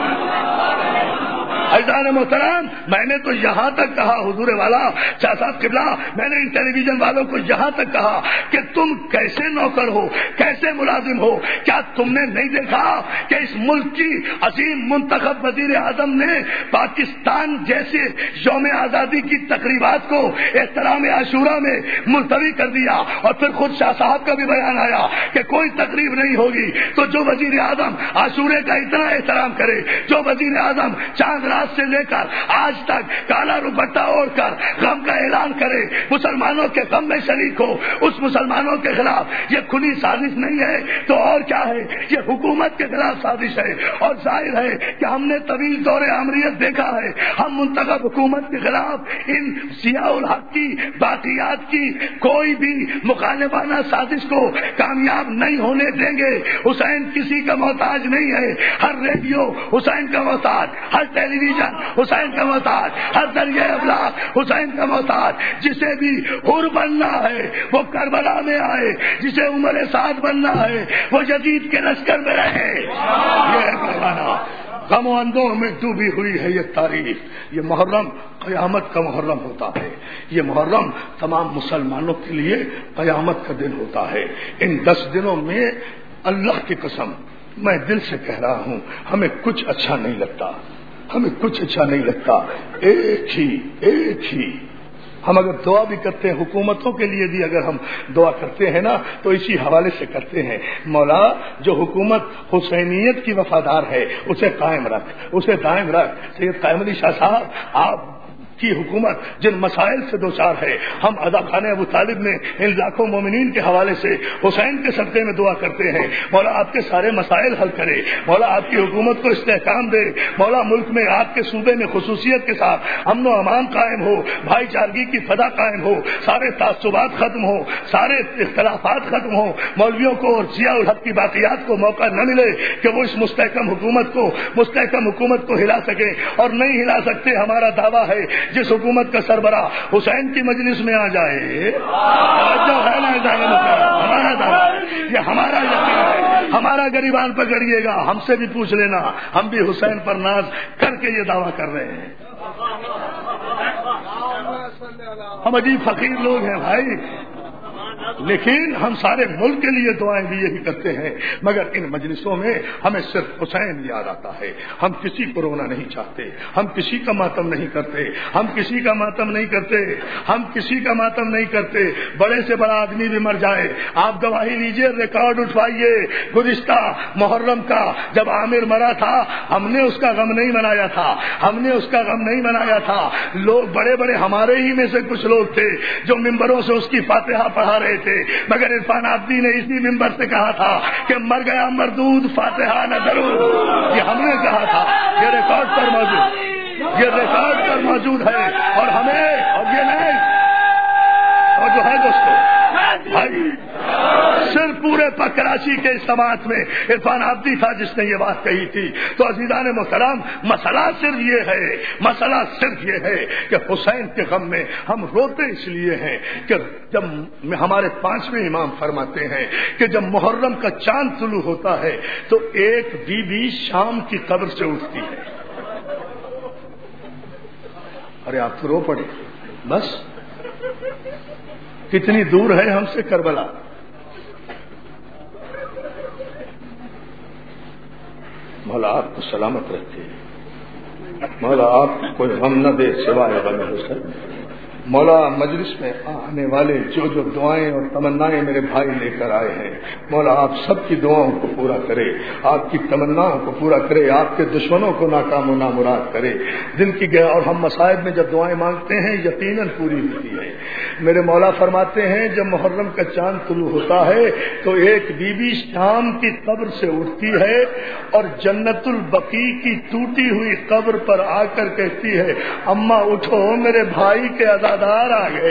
عزیزان محترم, میں نے تو یہاں تک کہا حضور والا شاہ صاحب قبلہ, میں نے ان ٹیلی ویژن والوں کو یہاں تک کہا کہ تم کیسے نوکر ہو, کیسے ملازم ہو, کیا تم نے نہیں دیکھا کہ اس ملک کی عظیم منتخب وزیر اعظم نے پاکستان جیسے یوم آزادی کی تقریبات کو احترام عاشورہ میں ملتوی کر دیا, اور پھر خود شاہ صاحب کا بھی بیان آیا کہ کوئی تقریب نہیں ہوگی تو جو وزیر اعظم عاشورے کا اتنا احترام کرے, جو وزیر اعظم چاند سے لے کر آج تک کالا دوپٹہ اوڑھ کر غم کا اعلان کرے, مسلمانوں کے غم میں شریک ہو, اس مسلمانوں کے خلاف یہ کھلی سازش نہیں ہے تو اور کیا ہے, یہ حکومت کے خلاف سازش ہے. اور ظاہر ہے کہ ہم نے طویل دور آمریت دیکھا ہے, ہم منتخب حکومت کے خلاف ان ضیاء الحق کی باقیات کی کوئی بھی مخالفانہ سازش کو کامیاب نہیں ہونے دیں گے. حسین کسی کا محتاج نہیں ہے, ہر ریڈیو حسین کا محتاج, ہر ٹیلی حسین کا محتاج, ہر ذریعہ ابلاغ حسین کا محتاج. جسے بھی حر بننا ہے وہ کربلا میں آئے, جسے عمر سعد بننا ہے وہ یزید کے لشکر میں رہے. یہ ہے پیغانا. غم و اندوہ میں ڈوبی ہوئی ہے یہ تاریخ. یہ محرم قیامت کا محرم ہوتا ہے, یہ محرم تمام مسلمانوں کے لیے قیامت کا دن ہوتا ہے. ان دس دنوں میں اللہ کی قسم میں دل سے کہہ رہا ہوں, ہمیں کچھ اچھا نہیں لگتا, ہمیں کچھ اچھا نہیں لگتا. ایک ہی ایک ہی ہم اگر دعا بھی کرتے ہیں, حکومتوں کے لیے بھی اگر ہم دعا کرتے ہیں نا تو اسی حوالے سے کرتے ہیں, مولا جو حکومت حسینیت کی وفادار ہے اسے قائم رکھ, اسے قائم رکھ. سید قائم علی شاہ صاحب آپ کی حکومت جن مسائل سے دوچار ہے, ہم ادا خانہ ابو طالب میں ان لاکھوں مومنین کے حوالے سے حسین کے صدقے میں دعا کرتے ہیں, مولا آپ کے سارے مسائل حل کرے, مولا آپ کی حکومت کو استحکام دے, مولا ملک میں آپ کے صوبے میں خصوصیت کے ساتھ امن و امان قائم ہو, بھائی چارگی کی فضا قائم ہو, سارے تعصبات ختم ہو, سارے اختلافات ختم ہو, مولویوں کو اور ضیاء الحق کی باقیات کو موقع نہ ملے کہ وہ اس مستحکم حکومت کو مستحکم حکومت کو ہلا سکے, اور نہیں ہلا سکتے. ہمارا دعویٰ ہے جس حکومت کا سربراہ حسین کی مجلس میں آ جائے, ہمارا دعویٰ, یہ ہمارا یقین ہے, ہمارا گریبان پکڑیے گا, ہم سے بھی پوچھ لینا, ہم بھی حسین پر ناز کر کے یہ دعویٰ کر رہے ہیں. ہم عجیب فقیر لوگ ہیں بھائی, لیکن ہم سارے ملک کے لیے دعائیں بھی یہی کرتے ہیں, مگر ان مجلسوں میں ہمیں صرف حسین یاد آتا ہے. ہم کسی کو رونا نہیں چاہتے, ہم کسی کا ماتم نہیں کرتے, ہم کسی کا ماتم نہیں کرتے, ہم کسی کا ماتم نہیں کرتے. بڑے سے بڑا آدمی بھی مر جائے, آپ گواہی لیجئے, ریکارڈ اٹھوائیے گزشتہ محرم کا, جب عامر مرا تھا ہم نے اس کا غم نہیں منایا تھا, ہم نے اس کا غم نہیں منایا تھا. لوگ بڑے بڑے ہمارے ہی میں سے کچھ لوگ تھے جو ممبروں سے اس کی فاتحہ پڑھا رہے تھے, مگر عرفان عابدی نے اسی ممبر سے کہا تھا کہ مر گیا مردود فاتحہ نہ درود. یہ ہم نے کہا تھا, یہ ریکارڈ پر موجود, یہ ریکارڈ پر موجود ہے. اور ہمیں اور یہ نہیں, اور جو ہے دوستو بھائی, صرف پورے کراچی کے سماعت میں عرفان عابدی تھا جس نے یہ بات کہی تھی. تو عزیزان محترم, مسئلہ صرف یہ ہے, مسئلہ صرف یہ ہے کہ حسین کے غم میں ہم روتے اس لیے ہیں کہ جب ہمارے پانچویں امام فرماتے ہیں کہ جب محرم کا چاند طلوع ہوتا ہے تو ایک بی بی شام کی قبر سے اٹھتی ہے. ارے آپ تو رو پڑے, بس کتنی دور ہے ہم سے کربلا. مولا آپ کو سلامت رکھے, مولا آپ کو کوئی غم نہ دے سوائے غم حسین. مولا مجلس میں آنے والے جو جو دعائیں اور تمنائیں میرے بھائی لے کر آئے ہیں, مولا آپ سب کی دعاؤں کو پورا کرے, آپ کی تمناؤں کو پورا کرے, آپ کے دشمنوں کو ناکام و نامراد کرے. دل کی گئے اور ہم مصائب میں جب دعائیں مانگتے ہیں یقیناً پوری ہوتی ہے. میرے مولا فرماتے ہیں جب محرم کا چاند طلوع ہوتا ہے تو ایک بی بی شام کی قبر سے اٹھتی ہے اور جنت البقیع کی ٹوٹی ہوئی قبر پر آ کر کہتی ہے, اماں اٹھو میرے بھائی کے عزادار آ گئے.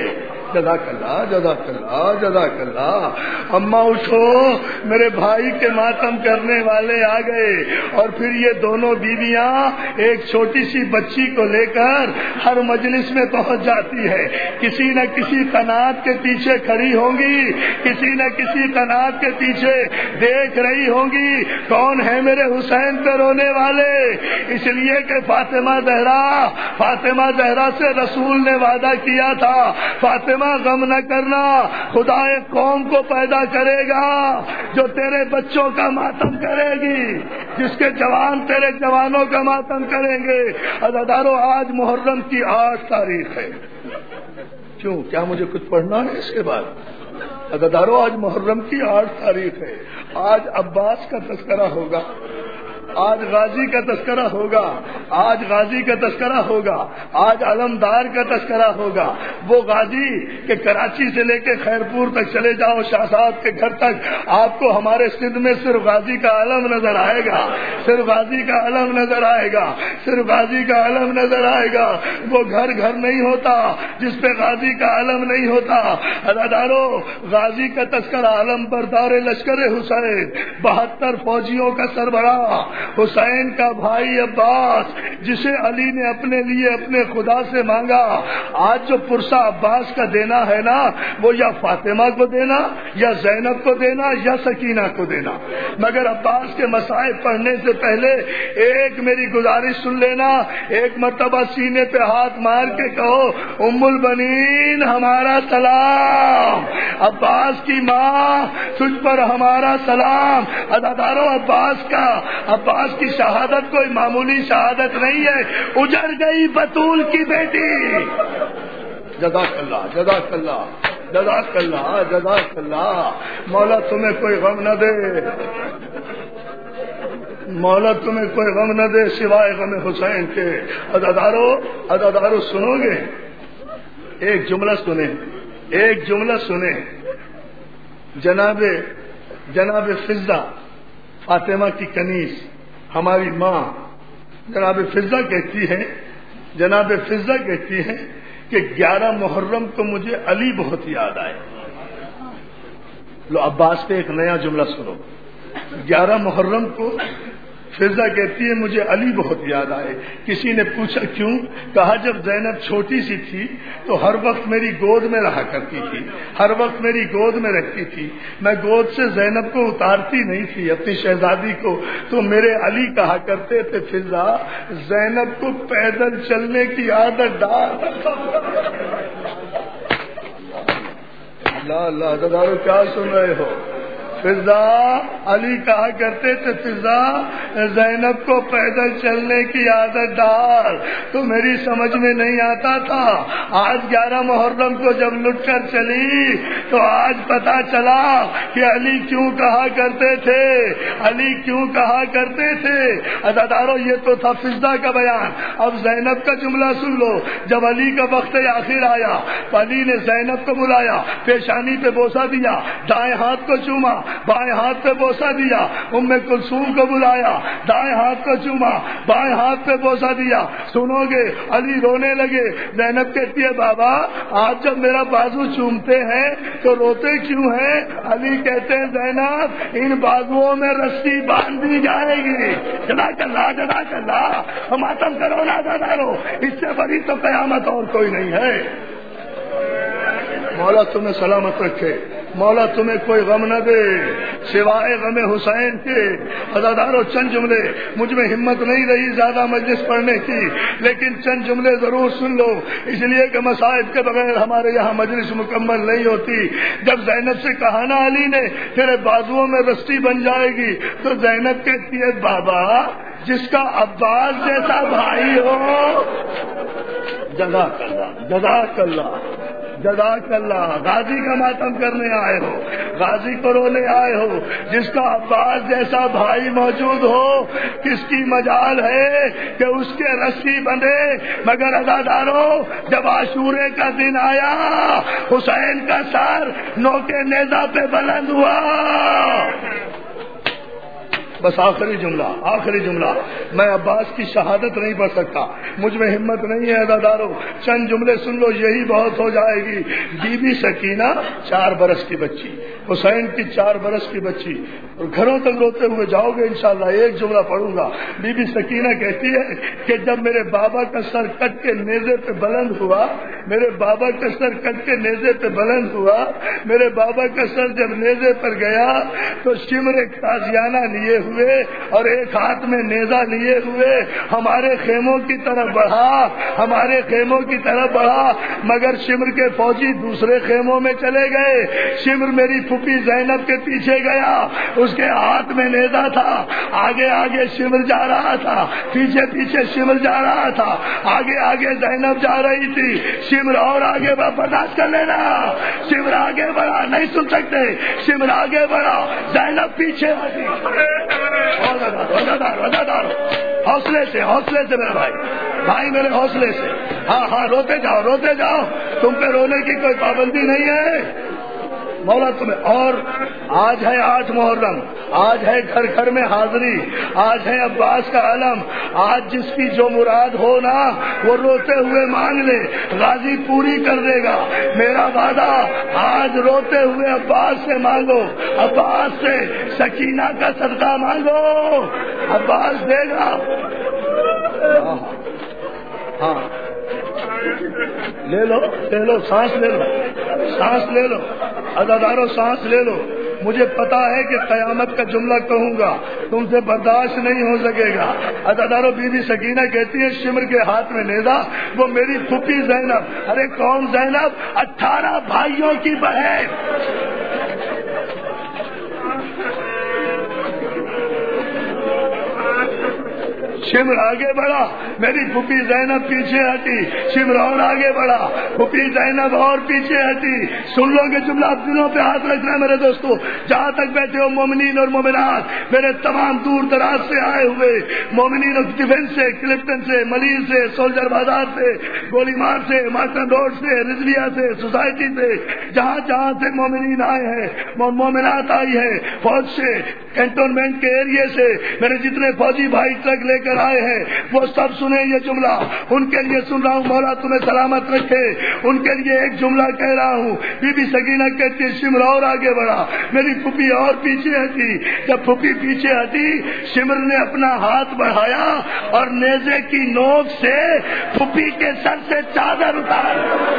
جزاک اللہ جزاک اللہ جزاک اللہ. اماں اٹھو, میرے بھائی کے ماتم کرنے والے آ گئے. اور پھر یہ دونوں بیویاں ایک چھوٹی سی بچی کو لے کر ہر مجلس میں پہنچ جاتی ہے. کسی نہ کسی قناعت کے پیچھے کھڑی ہوں گی, کسی نہ کسی قناعت کے پیچھے دیکھ رہی ہوں گی کون ہے میرے حسین پہ رونے والے. اس لیے کہ فاطمہ زہرا فاطمہ زہرا سے رسول نے وعدہ کیا تھا, فاطمہ غم نہ کرنا, خدا ایک قوم کو پیدا کرے گا جو تیرے بچوں کا ماتم کرے گی, جس کے جوان تیرے جوانوں کا ماتم کریں گے. عزادارو, آج محرم کی آٹھ تاریخ ہے. کیوں, کیا مجھے کچھ پڑھنا ہے اس کے بعد؟ عزادارو, آج محرم کی آٹھ تاریخ ہے. آج عباس کا تذکرہ ہوگا, آج غازی کا تذکرہ ہوگا, آج غازی کا تذکرہ ہوگا, آج علمدار کا تذکرہ ہوگا. وہ غازی کہ کراچی سے لے کے خیرپور تک چلے جاؤ, شاہ صاحب کے گھر تک, آپ کو ہمارے سندھ میں صرف غازی کا علم نظر آئے گا, صرف غازی کا علم نظر آئے گا, صرف غازی کا علم نظر آئے گا. وہ گھر گھر نہیں ہوتا جس پہ غازی کا علم نہیں ہوتا. عزادارو, غازی کا تذکرہ علم بردار لشکر حسین, بہتر فوجیوں کا سربراہ حسین کا بھائی عباس, جسے علی نے اپنے لیے اپنے خدا سے مانگا. آج جو پرسہ عباس کا دینا ہے نا, وہ یا فاطمہ کو دینا, یا زینب کو دینا, یا سکینہ کو دینا. مگر عباس کے مصائب پڑھنے سے پہلے ایک میری گزارش سن لینا, ایک مرتبہ سینے پہ ہاتھ مار کے کہو, ام البنین ہمارا سلام, عباس کی ماں تجھ پر ہمارا سلام. عزادارو, عباس کا عباس کی شہادت کوئی معمولی شہادت نہیں ہے, اجڑ گئی بطول کی بیٹی. جزاک اللہ جزاک اللہ جزاک اللہ جزاک اللہ. مولا تمہیں کوئی غم نہ دے, مولا تمہیں کوئی غم نہ دے سوائے غم حسین کے. عزادارو عزادارو سنو گے, ایک جملہ سنیں, ایک جملہ سنیں. جناب جناب فضہ فاطمہ کی کنیز, ہماری ماں جناب فضہ کہتی ہے جناب فضہ کہتی ہے کہ گیارہ محرم کو مجھے علی بہت یاد آئے. لو عباس پہ ایک نیا جملہ سنو. گیارہ محرم کو فضہ کہتی ہے مجھے علی بہت یاد آئے. کسی نے پوچھا کیوں؟ کہا جب زینب چھوٹی سی تھی تو ہر وقت میری گود میں رہا کرتی تھی, ہر وقت میری گود میں رہتی تھی. میں گود سے زینب کو اتارتی نہیں تھی, اپنی شہزادی کو, تو میرے علی کہا کرتے تھے فضہ زینب کو پیدل چلنے کی عادت ڈال. اللہ اللہ عزادارو, کیا سن رہے ہو؟ فضہ علی کہا کرتے تھے فضہ زینب کو پیدل چلنے کی عادت ڈال. تو میری سمجھ میں نہیں آتا تھا. آج گیارہ محرم کو جب لٹ کر چلی تو آج پتا چلا کہ علی کیوں کہا کرتے تھے, علی کیوں کہا کرتے تھے. عزادارو, یہ تو تھا فضہ کا بیان. اب زینب کا جملہ سن لو. جب علی کا وقت آخر آیا, علی نے زینب کو بلایا, پیشانی پہ بوسہ دیا, دائیں ہاتھ کو چوما, بائیں ہاتھ پہ بوسہ دیا. ام کلثوم کو بلایا, دائیں ہاتھ کو چوما, بائیں ہاتھ پہ بوسہ دیا. سنو گے, علی رونے لگے. زینب کہتی ہے بابا آپ جب میرا بازو چومتے ہیں تو روتے کیوں ہیں؟ علی کہتے ہیں زینب ان بازوؤں میں رسی باندھ دی جائے گی. جزاک اللہ جزاک اللہ. ماتم کرو نا عزادارو, اس سے بڑی تو قیامت اور کوئی نہیں ہے. مولا تمہیں سلامت رکھے, مولا تمہیں کوئی غم نہ دے سوائے غم حسین کے. عزادارو, چند جملے, مجھ میں ہمت نہیں رہی زیادہ مجلس پڑھنے کی, لیکن چند جملے ضرور سن لو, اس لیے کہ مصائب کے بغیر ہمارے یہاں مجلس مکمل نہیں ہوتی. جب زینب سے کہا نا علی نے تیرے بازوؤں میں رسی بن جائے گی, تو زینب کہتی ہے بابا جس کا عباس جیسا بھائی ہو. جزاک اللہ جزاک اللہ جزاک اللہ. غازی کا ماتم کرنے آئے ہو, غازی کو رونے آئے ہو, جس کا عباس جیسا بھائی موجود ہو, کس کی مجال ہے کہ اس کے رسی بندھے. مگر عزادارو, جب عاشورے کا دن آیا, حسین کا سر نوکے نیزہ پہ بلند ہوا. بس آخری جملہ آخری جملہ میں عباس کی شہادت نہیں پڑھ سکتا، مجھ میں ہمت نہیں ہے عزادارو، چند جملے سن لو یہی بہت ہو جائے گی۔ بی بی سکینہ چار برس کی بچی، حسین کی چار برس کی بچی، اور گھروں تک روتے ہوئے جاؤ گے انشاءاللہ۔ ایک جملہ پڑھوں گا۔ بی بی سکینہ کہتی ہے کہ جب میرے بابا کا سر کٹ کے نیزے پہ بلند ہوا، میرے بابا کا سر کٹ کے نیزے پہ بلند ہوا، میرے بابا کا سر جب نیزے پر گیا تو شمر ایک تازیانہ لیے ہوئے اور ایک ہاتھ میں نیزہ لیے ہوئے ہمارے خیموں کی طرف بڑھا، ہمارے خیموں کی طرف بڑھا، مگر شمر کے فوجی دوسرے خیموں میں چلے گئے۔ شمر میری پھوپھی زینب کے پیچھے گیا، اس کے ہاتھ میں نیزہ تھا، آگے آگے شمر جا رہا تھا، پیچھے پیچھے شمر جا رہا تھا، آگے آگے زینب جا رہی تھی۔ شمر اور آگے برداشت کر لینا، شمر آگے بڑھا، نہیں سن سکتے، شمر آگے بڑھا، زینب پیچھے ہٹی۔ وزادار وزادار حوصلے سے حوصلے سے میرے بھائی بھائی میرے حوصلے سے، ہاں ہاں روتے جاؤ روتے جاؤ، تم پہ رونے کی کوئی پابندی نہیں ہے مولا تمہیں۔ اور آج ہے آٹھ محرم، آج ہے گھر گھر میں حاضری، آج ہے عباس کا علم، آج جس کی جو مراد ہو نا وہ روتے ہوئے مانگ لے، غازی پوری کر دے گا میرا وعدہ۔ آج روتے ہوئے عباس سے مانگو، عباس سے سکینہ کا صدقہ مانگو، عباس دے گا۔ ہاں لے لو لے لو سانس لے لو سانس لے لو عزادارو سانس لے لو۔ مجھے پتا ہے کہ قیامت کا جملہ کہوں گا، تم سے برداشت نہیں ہو سکے گا۔ عزادارو بی بی سکینہ کہتی ہے شمر کے ہاتھ میں نیزہ، وہ میری پھوپھی زینب۔ ارے کون زینب؟ اٹھارہ بھائیوں کی بہن۔ شمر آگے بڑھا، میری پھوپھی زینب پیچھے ہٹی، شمر اور آگے بڑھا، پھوپھی زینب اور پیچھے ہٹی۔ سن لو گے جملہ، اب دلوں پہ ہاتھ رکھنا میرے دوستو، جہاں تک بیٹھے ہو مومنین اور مومنات، میرے تمام دور دراز سے آئے ہوئے مومنین، ڈیفینس سے، کلفٹن سے، ملیل سے، سولجر بازار سے، گولی مار سے، مارٹن روڈ سے، رضویہ سے، سوسائٹی سے، جہاں جہاں سے مومنین آئے ہیں، مومنات آئی ہیں، فوج سے، کینٹونمنٹ کے ایریے سے، میرے جتنے فوجی بھائی ٹرک لے کر آئے ہیں وہ سب سنیں یہ جملہ، ان کے لیے سن رہا ہوں، مولا تمہیں سلامت رکھے۔ ان کے لیے ایک جملہ کہہ رہا ہوں۔ بی بی سکینہ کہتی ہے شمر اور آگے بڑھا، میری پھوپھی اور پیچھے ہٹی۔ جب پھوپھی پیچھے ہٹی، شمر نے اپنا ہاتھ بڑھایا اور نیزے کی نوک سے پھوپھی کے سر سے چادر اتار۔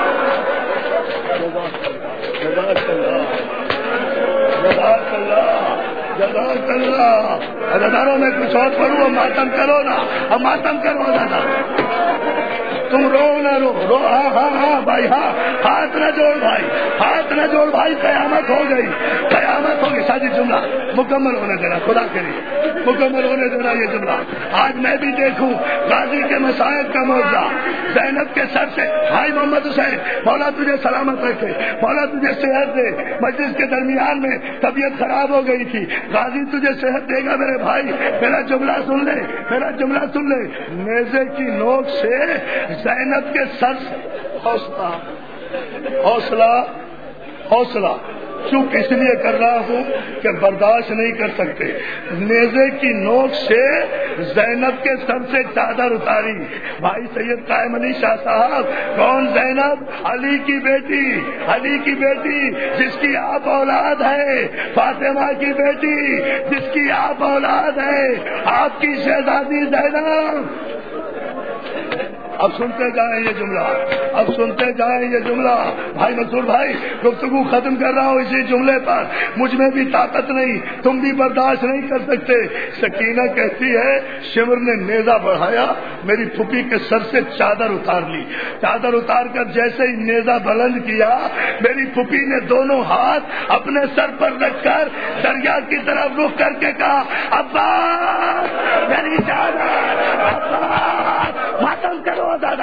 جزاک اللہ جزاک اللہ جزاک اللہ۔ عزاداروں میں کچھ اور پڑھو، ماتم کرو نا، اب ماتم کرو دادا، تم رو نہ رو رو ہاں ہاں ہاں بھائی ہاں، ہاتھ نہ جوڑ بھائی، ہاتھ نہ جوڑ بھائی، قیامت ہو گئی، قیامت ہو گئی۔ شادی جملہ مکمل ہونے دینا، خدا کے لیے مکمل ہونے دینا یہ جملہ۔ آج میں بھی دیکھوں غازی کے مصائب کا معاوضہ، زینب کے سر سے۔ بھائی محمد حسین، مولا تجھے سلامت رکھے، مولا تجھے صحت دے۔ مجلس کے درمیان میں طبیعت خراب ہو گئی تھی، غازی تجھے صحت دے گا میرے بھائی۔ میرا جملہ سن لے، میرا جملہ سن لے۔ نیزے کی نوک سے زینب کے سر سے حوصلہ حوصلہ حوصلہ چپ اس لیے کر رہا ہوں کہ برداشت نہیں کر سکتے۔ نیزے کی نوک سے زینب کے سر سے چادر اتاری۔ بھائی سید قائم علی شاہ صاحب، کون زینب؟ علی کی بیٹی، علی کی بیٹی جس کی آپ اولاد ہے، فاطمہ کی بیٹی جس کی آپ اولاد ہے، آپ کی شہزادی زینب۔ اب سنتے جائیں یہ جملہ، اب سنتے جائیں یہ جملہ۔ بھائی منصور بھائی، گفتگو ختم کر رہا ہوں اسی جملے پر۔ مجھ میں بھی طاقت نہیں، تم بھی برداشت نہیں کر سکتے۔ سکینہ کہتی ہے شمر نے نیزہ بڑھایا، میری پھوپھی کے سر سے چادر اتار لی۔ چادر اتار کر جیسے ہی نیزہ بلند کیا، میری پھوپھی نے دونوں ہاتھ اپنے سر پر رکھ کر دریا کی طرف رخ کر کے کہا، عباس میری چادر، عباس ماتم کرو دادا۔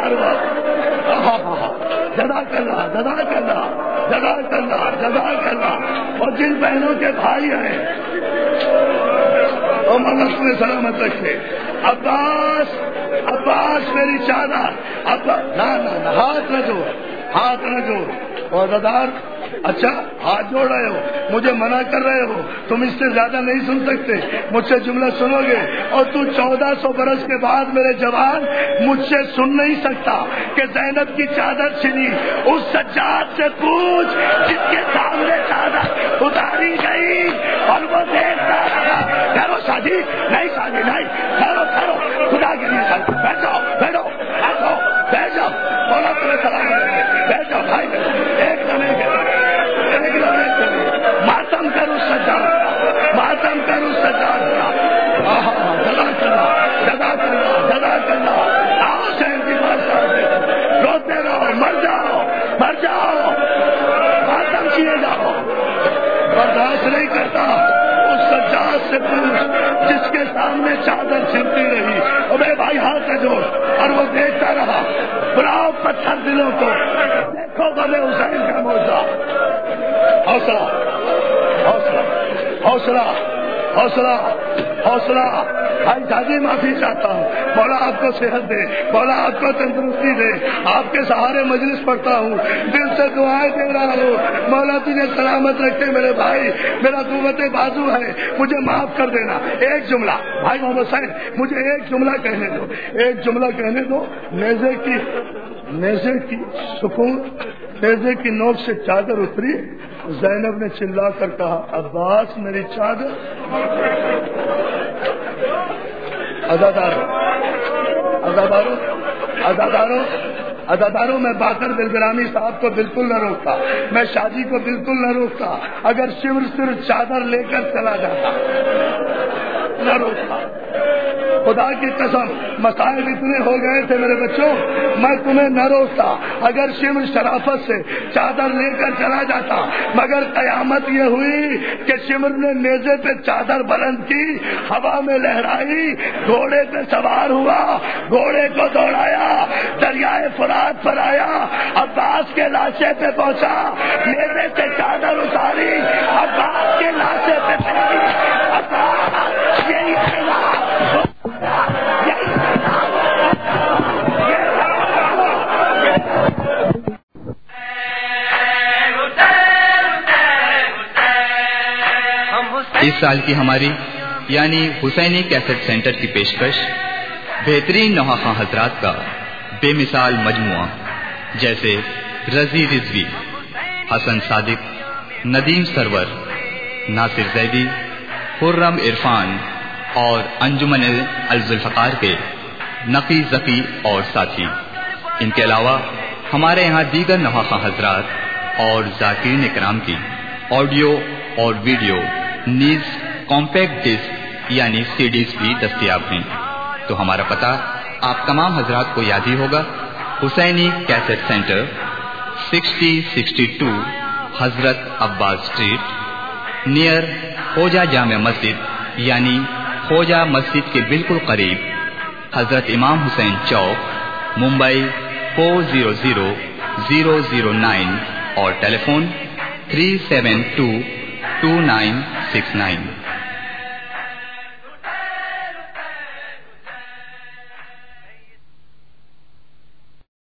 جزاک اللہ جزاک اللہ جزاک اللہ جزاک اللہ۔ اور جن بہنوں کے بھائی ہیں اور ملک میں سلامت رکھے، عباس عباس میری چادر، عباس نہ نہ ہاتھ نہ جوڑ، ہاتھ نہ جوڑ۔ اور دادار اچھا ہاتھ جوڑ رہے ہو, مجھے منع کر رہے ہو, تم اس سے زیادہ نہیں سن سکتے, مجھ سے جملہ سنو گے. اور تو چودہ سو برس کے بعد میرے جوان مجھ سے سن نہیں سکتا کہ زینب کی چادر چھنی, اس سجاد سے پوچھ جس کے سامنے چادر اتاری گئی اور وہ دیکھتا رہا. ٹھہرو شادی نہیں, شادی نہیں, ٹھہرو ٹھہرو, خدا کے لیے شادی, بیٹھ جاؤ بیٹھو بیٹھو بیٹھ جاؤ, بولا تمہیں سلام بیٹھ جاؤ بھائی, ایک لمحے ایک لمحے ماتم کرو سجاد کا, ماتم کرو سجاد کا, جدا کرنا جدا کرنا جدا کرنا. آؤ شہر کی بات روتے رہو, مر جاؤ مر جاؤ, ماتم کیے جاؤ, برداشت نہیں کرتا. اس سجاد سے پوچھ جس کے سامنے چادر چھلتی رہی, ابے بھائی ہاتھ کا جوڑ, اور وہ دیکھتا رہا. بلاؤ پتھر دلوں کو, دیکھو بابے حسین کا موجہ. حوصلہ حوصلہ حوصلہ حوصلہ حوصلہ. بھائی جاجی معافی چاہتا ہوں, مولا آپ کو صحت دے, مولا آپ کو تندرستی دے, آپ کے سہارے مجلس پڑھتا ہوں, دل سے دعائیں دے رہا ہوں, مولا تجھے سلامت رکھے میرے بھائی, میرا قوت بازو ہے, مجھے معاف کر دینا. ایک جملہ بھائی محمد حسین, مجھے ایک جملہ کہنے دو, ایک جملہ کہنے دو. نیزے کی نیزے کی سکون, نیزے کی نوک سے چادر اتری, زینب نے چلا کر کہا عباس میری چادر. اداداروں اداداروں اداداروں اداداروں میں باقر دلگرامی صاحب کو بالکل نہ روکتا, میں شادی کو بالکل نہ روکتا. اگر شمر صرف چادر لے کر چلا جاتا نہ روکتا. خدا کی قسم مسائل اتنے ہو گئے تھے میرے بچوں, میں تمہیں نہ روکتا اگر شمر شرافت سے چادر لے کر چلا جاتا. مگر قیامت یہ ہوئی کہ شمر نے نیزے پہ چادر بلند کی, ہوا میں لہرائی, گھوڑے پہ سوار ہوا, گھوڑے کو دوڑایا, دریائے فرات پر آیا, عباس کے لاشے پہ پہنچا, نیزے سے چادر اتاری, عباس کے لاشے پہ پھینکی. عباس یہی اس سال کی ہماری یعنی حسینی کیسٹ سینٹر کی پیشکش بہترین نوحہ حضرات کا بے مثال مجموعہ, جیسے رضی رضوی, حسن صادق, ندیم سرور, ناصر زیدی, خرم عرفان اور انجمن الذوالفقار کے نقی ذکی اور ساتھی. ان کے علاوہ ہمارے یہاں دیگر نوحہ حضرات اور ذاکرین اکرام کی آڈیو اور ویڈیو نیز کمپیکٹ ڈسک یعنی سی ڈیز بھی دستیاب ہیں. تو ہمارا پتہ آپ تمام حضرات کو یاد ہی ہوگا, Hussaini cassette centre, sixty sixty two حضرت عباس اسٹریٹ, نیئر خوجہ جامع مسجد یعنی خوجہ مسجد کے بالکل قریب, حضرت امام حسین چوک, Mumbai four zero zero zero zero nine, اور telephone three seven two two nine six nine.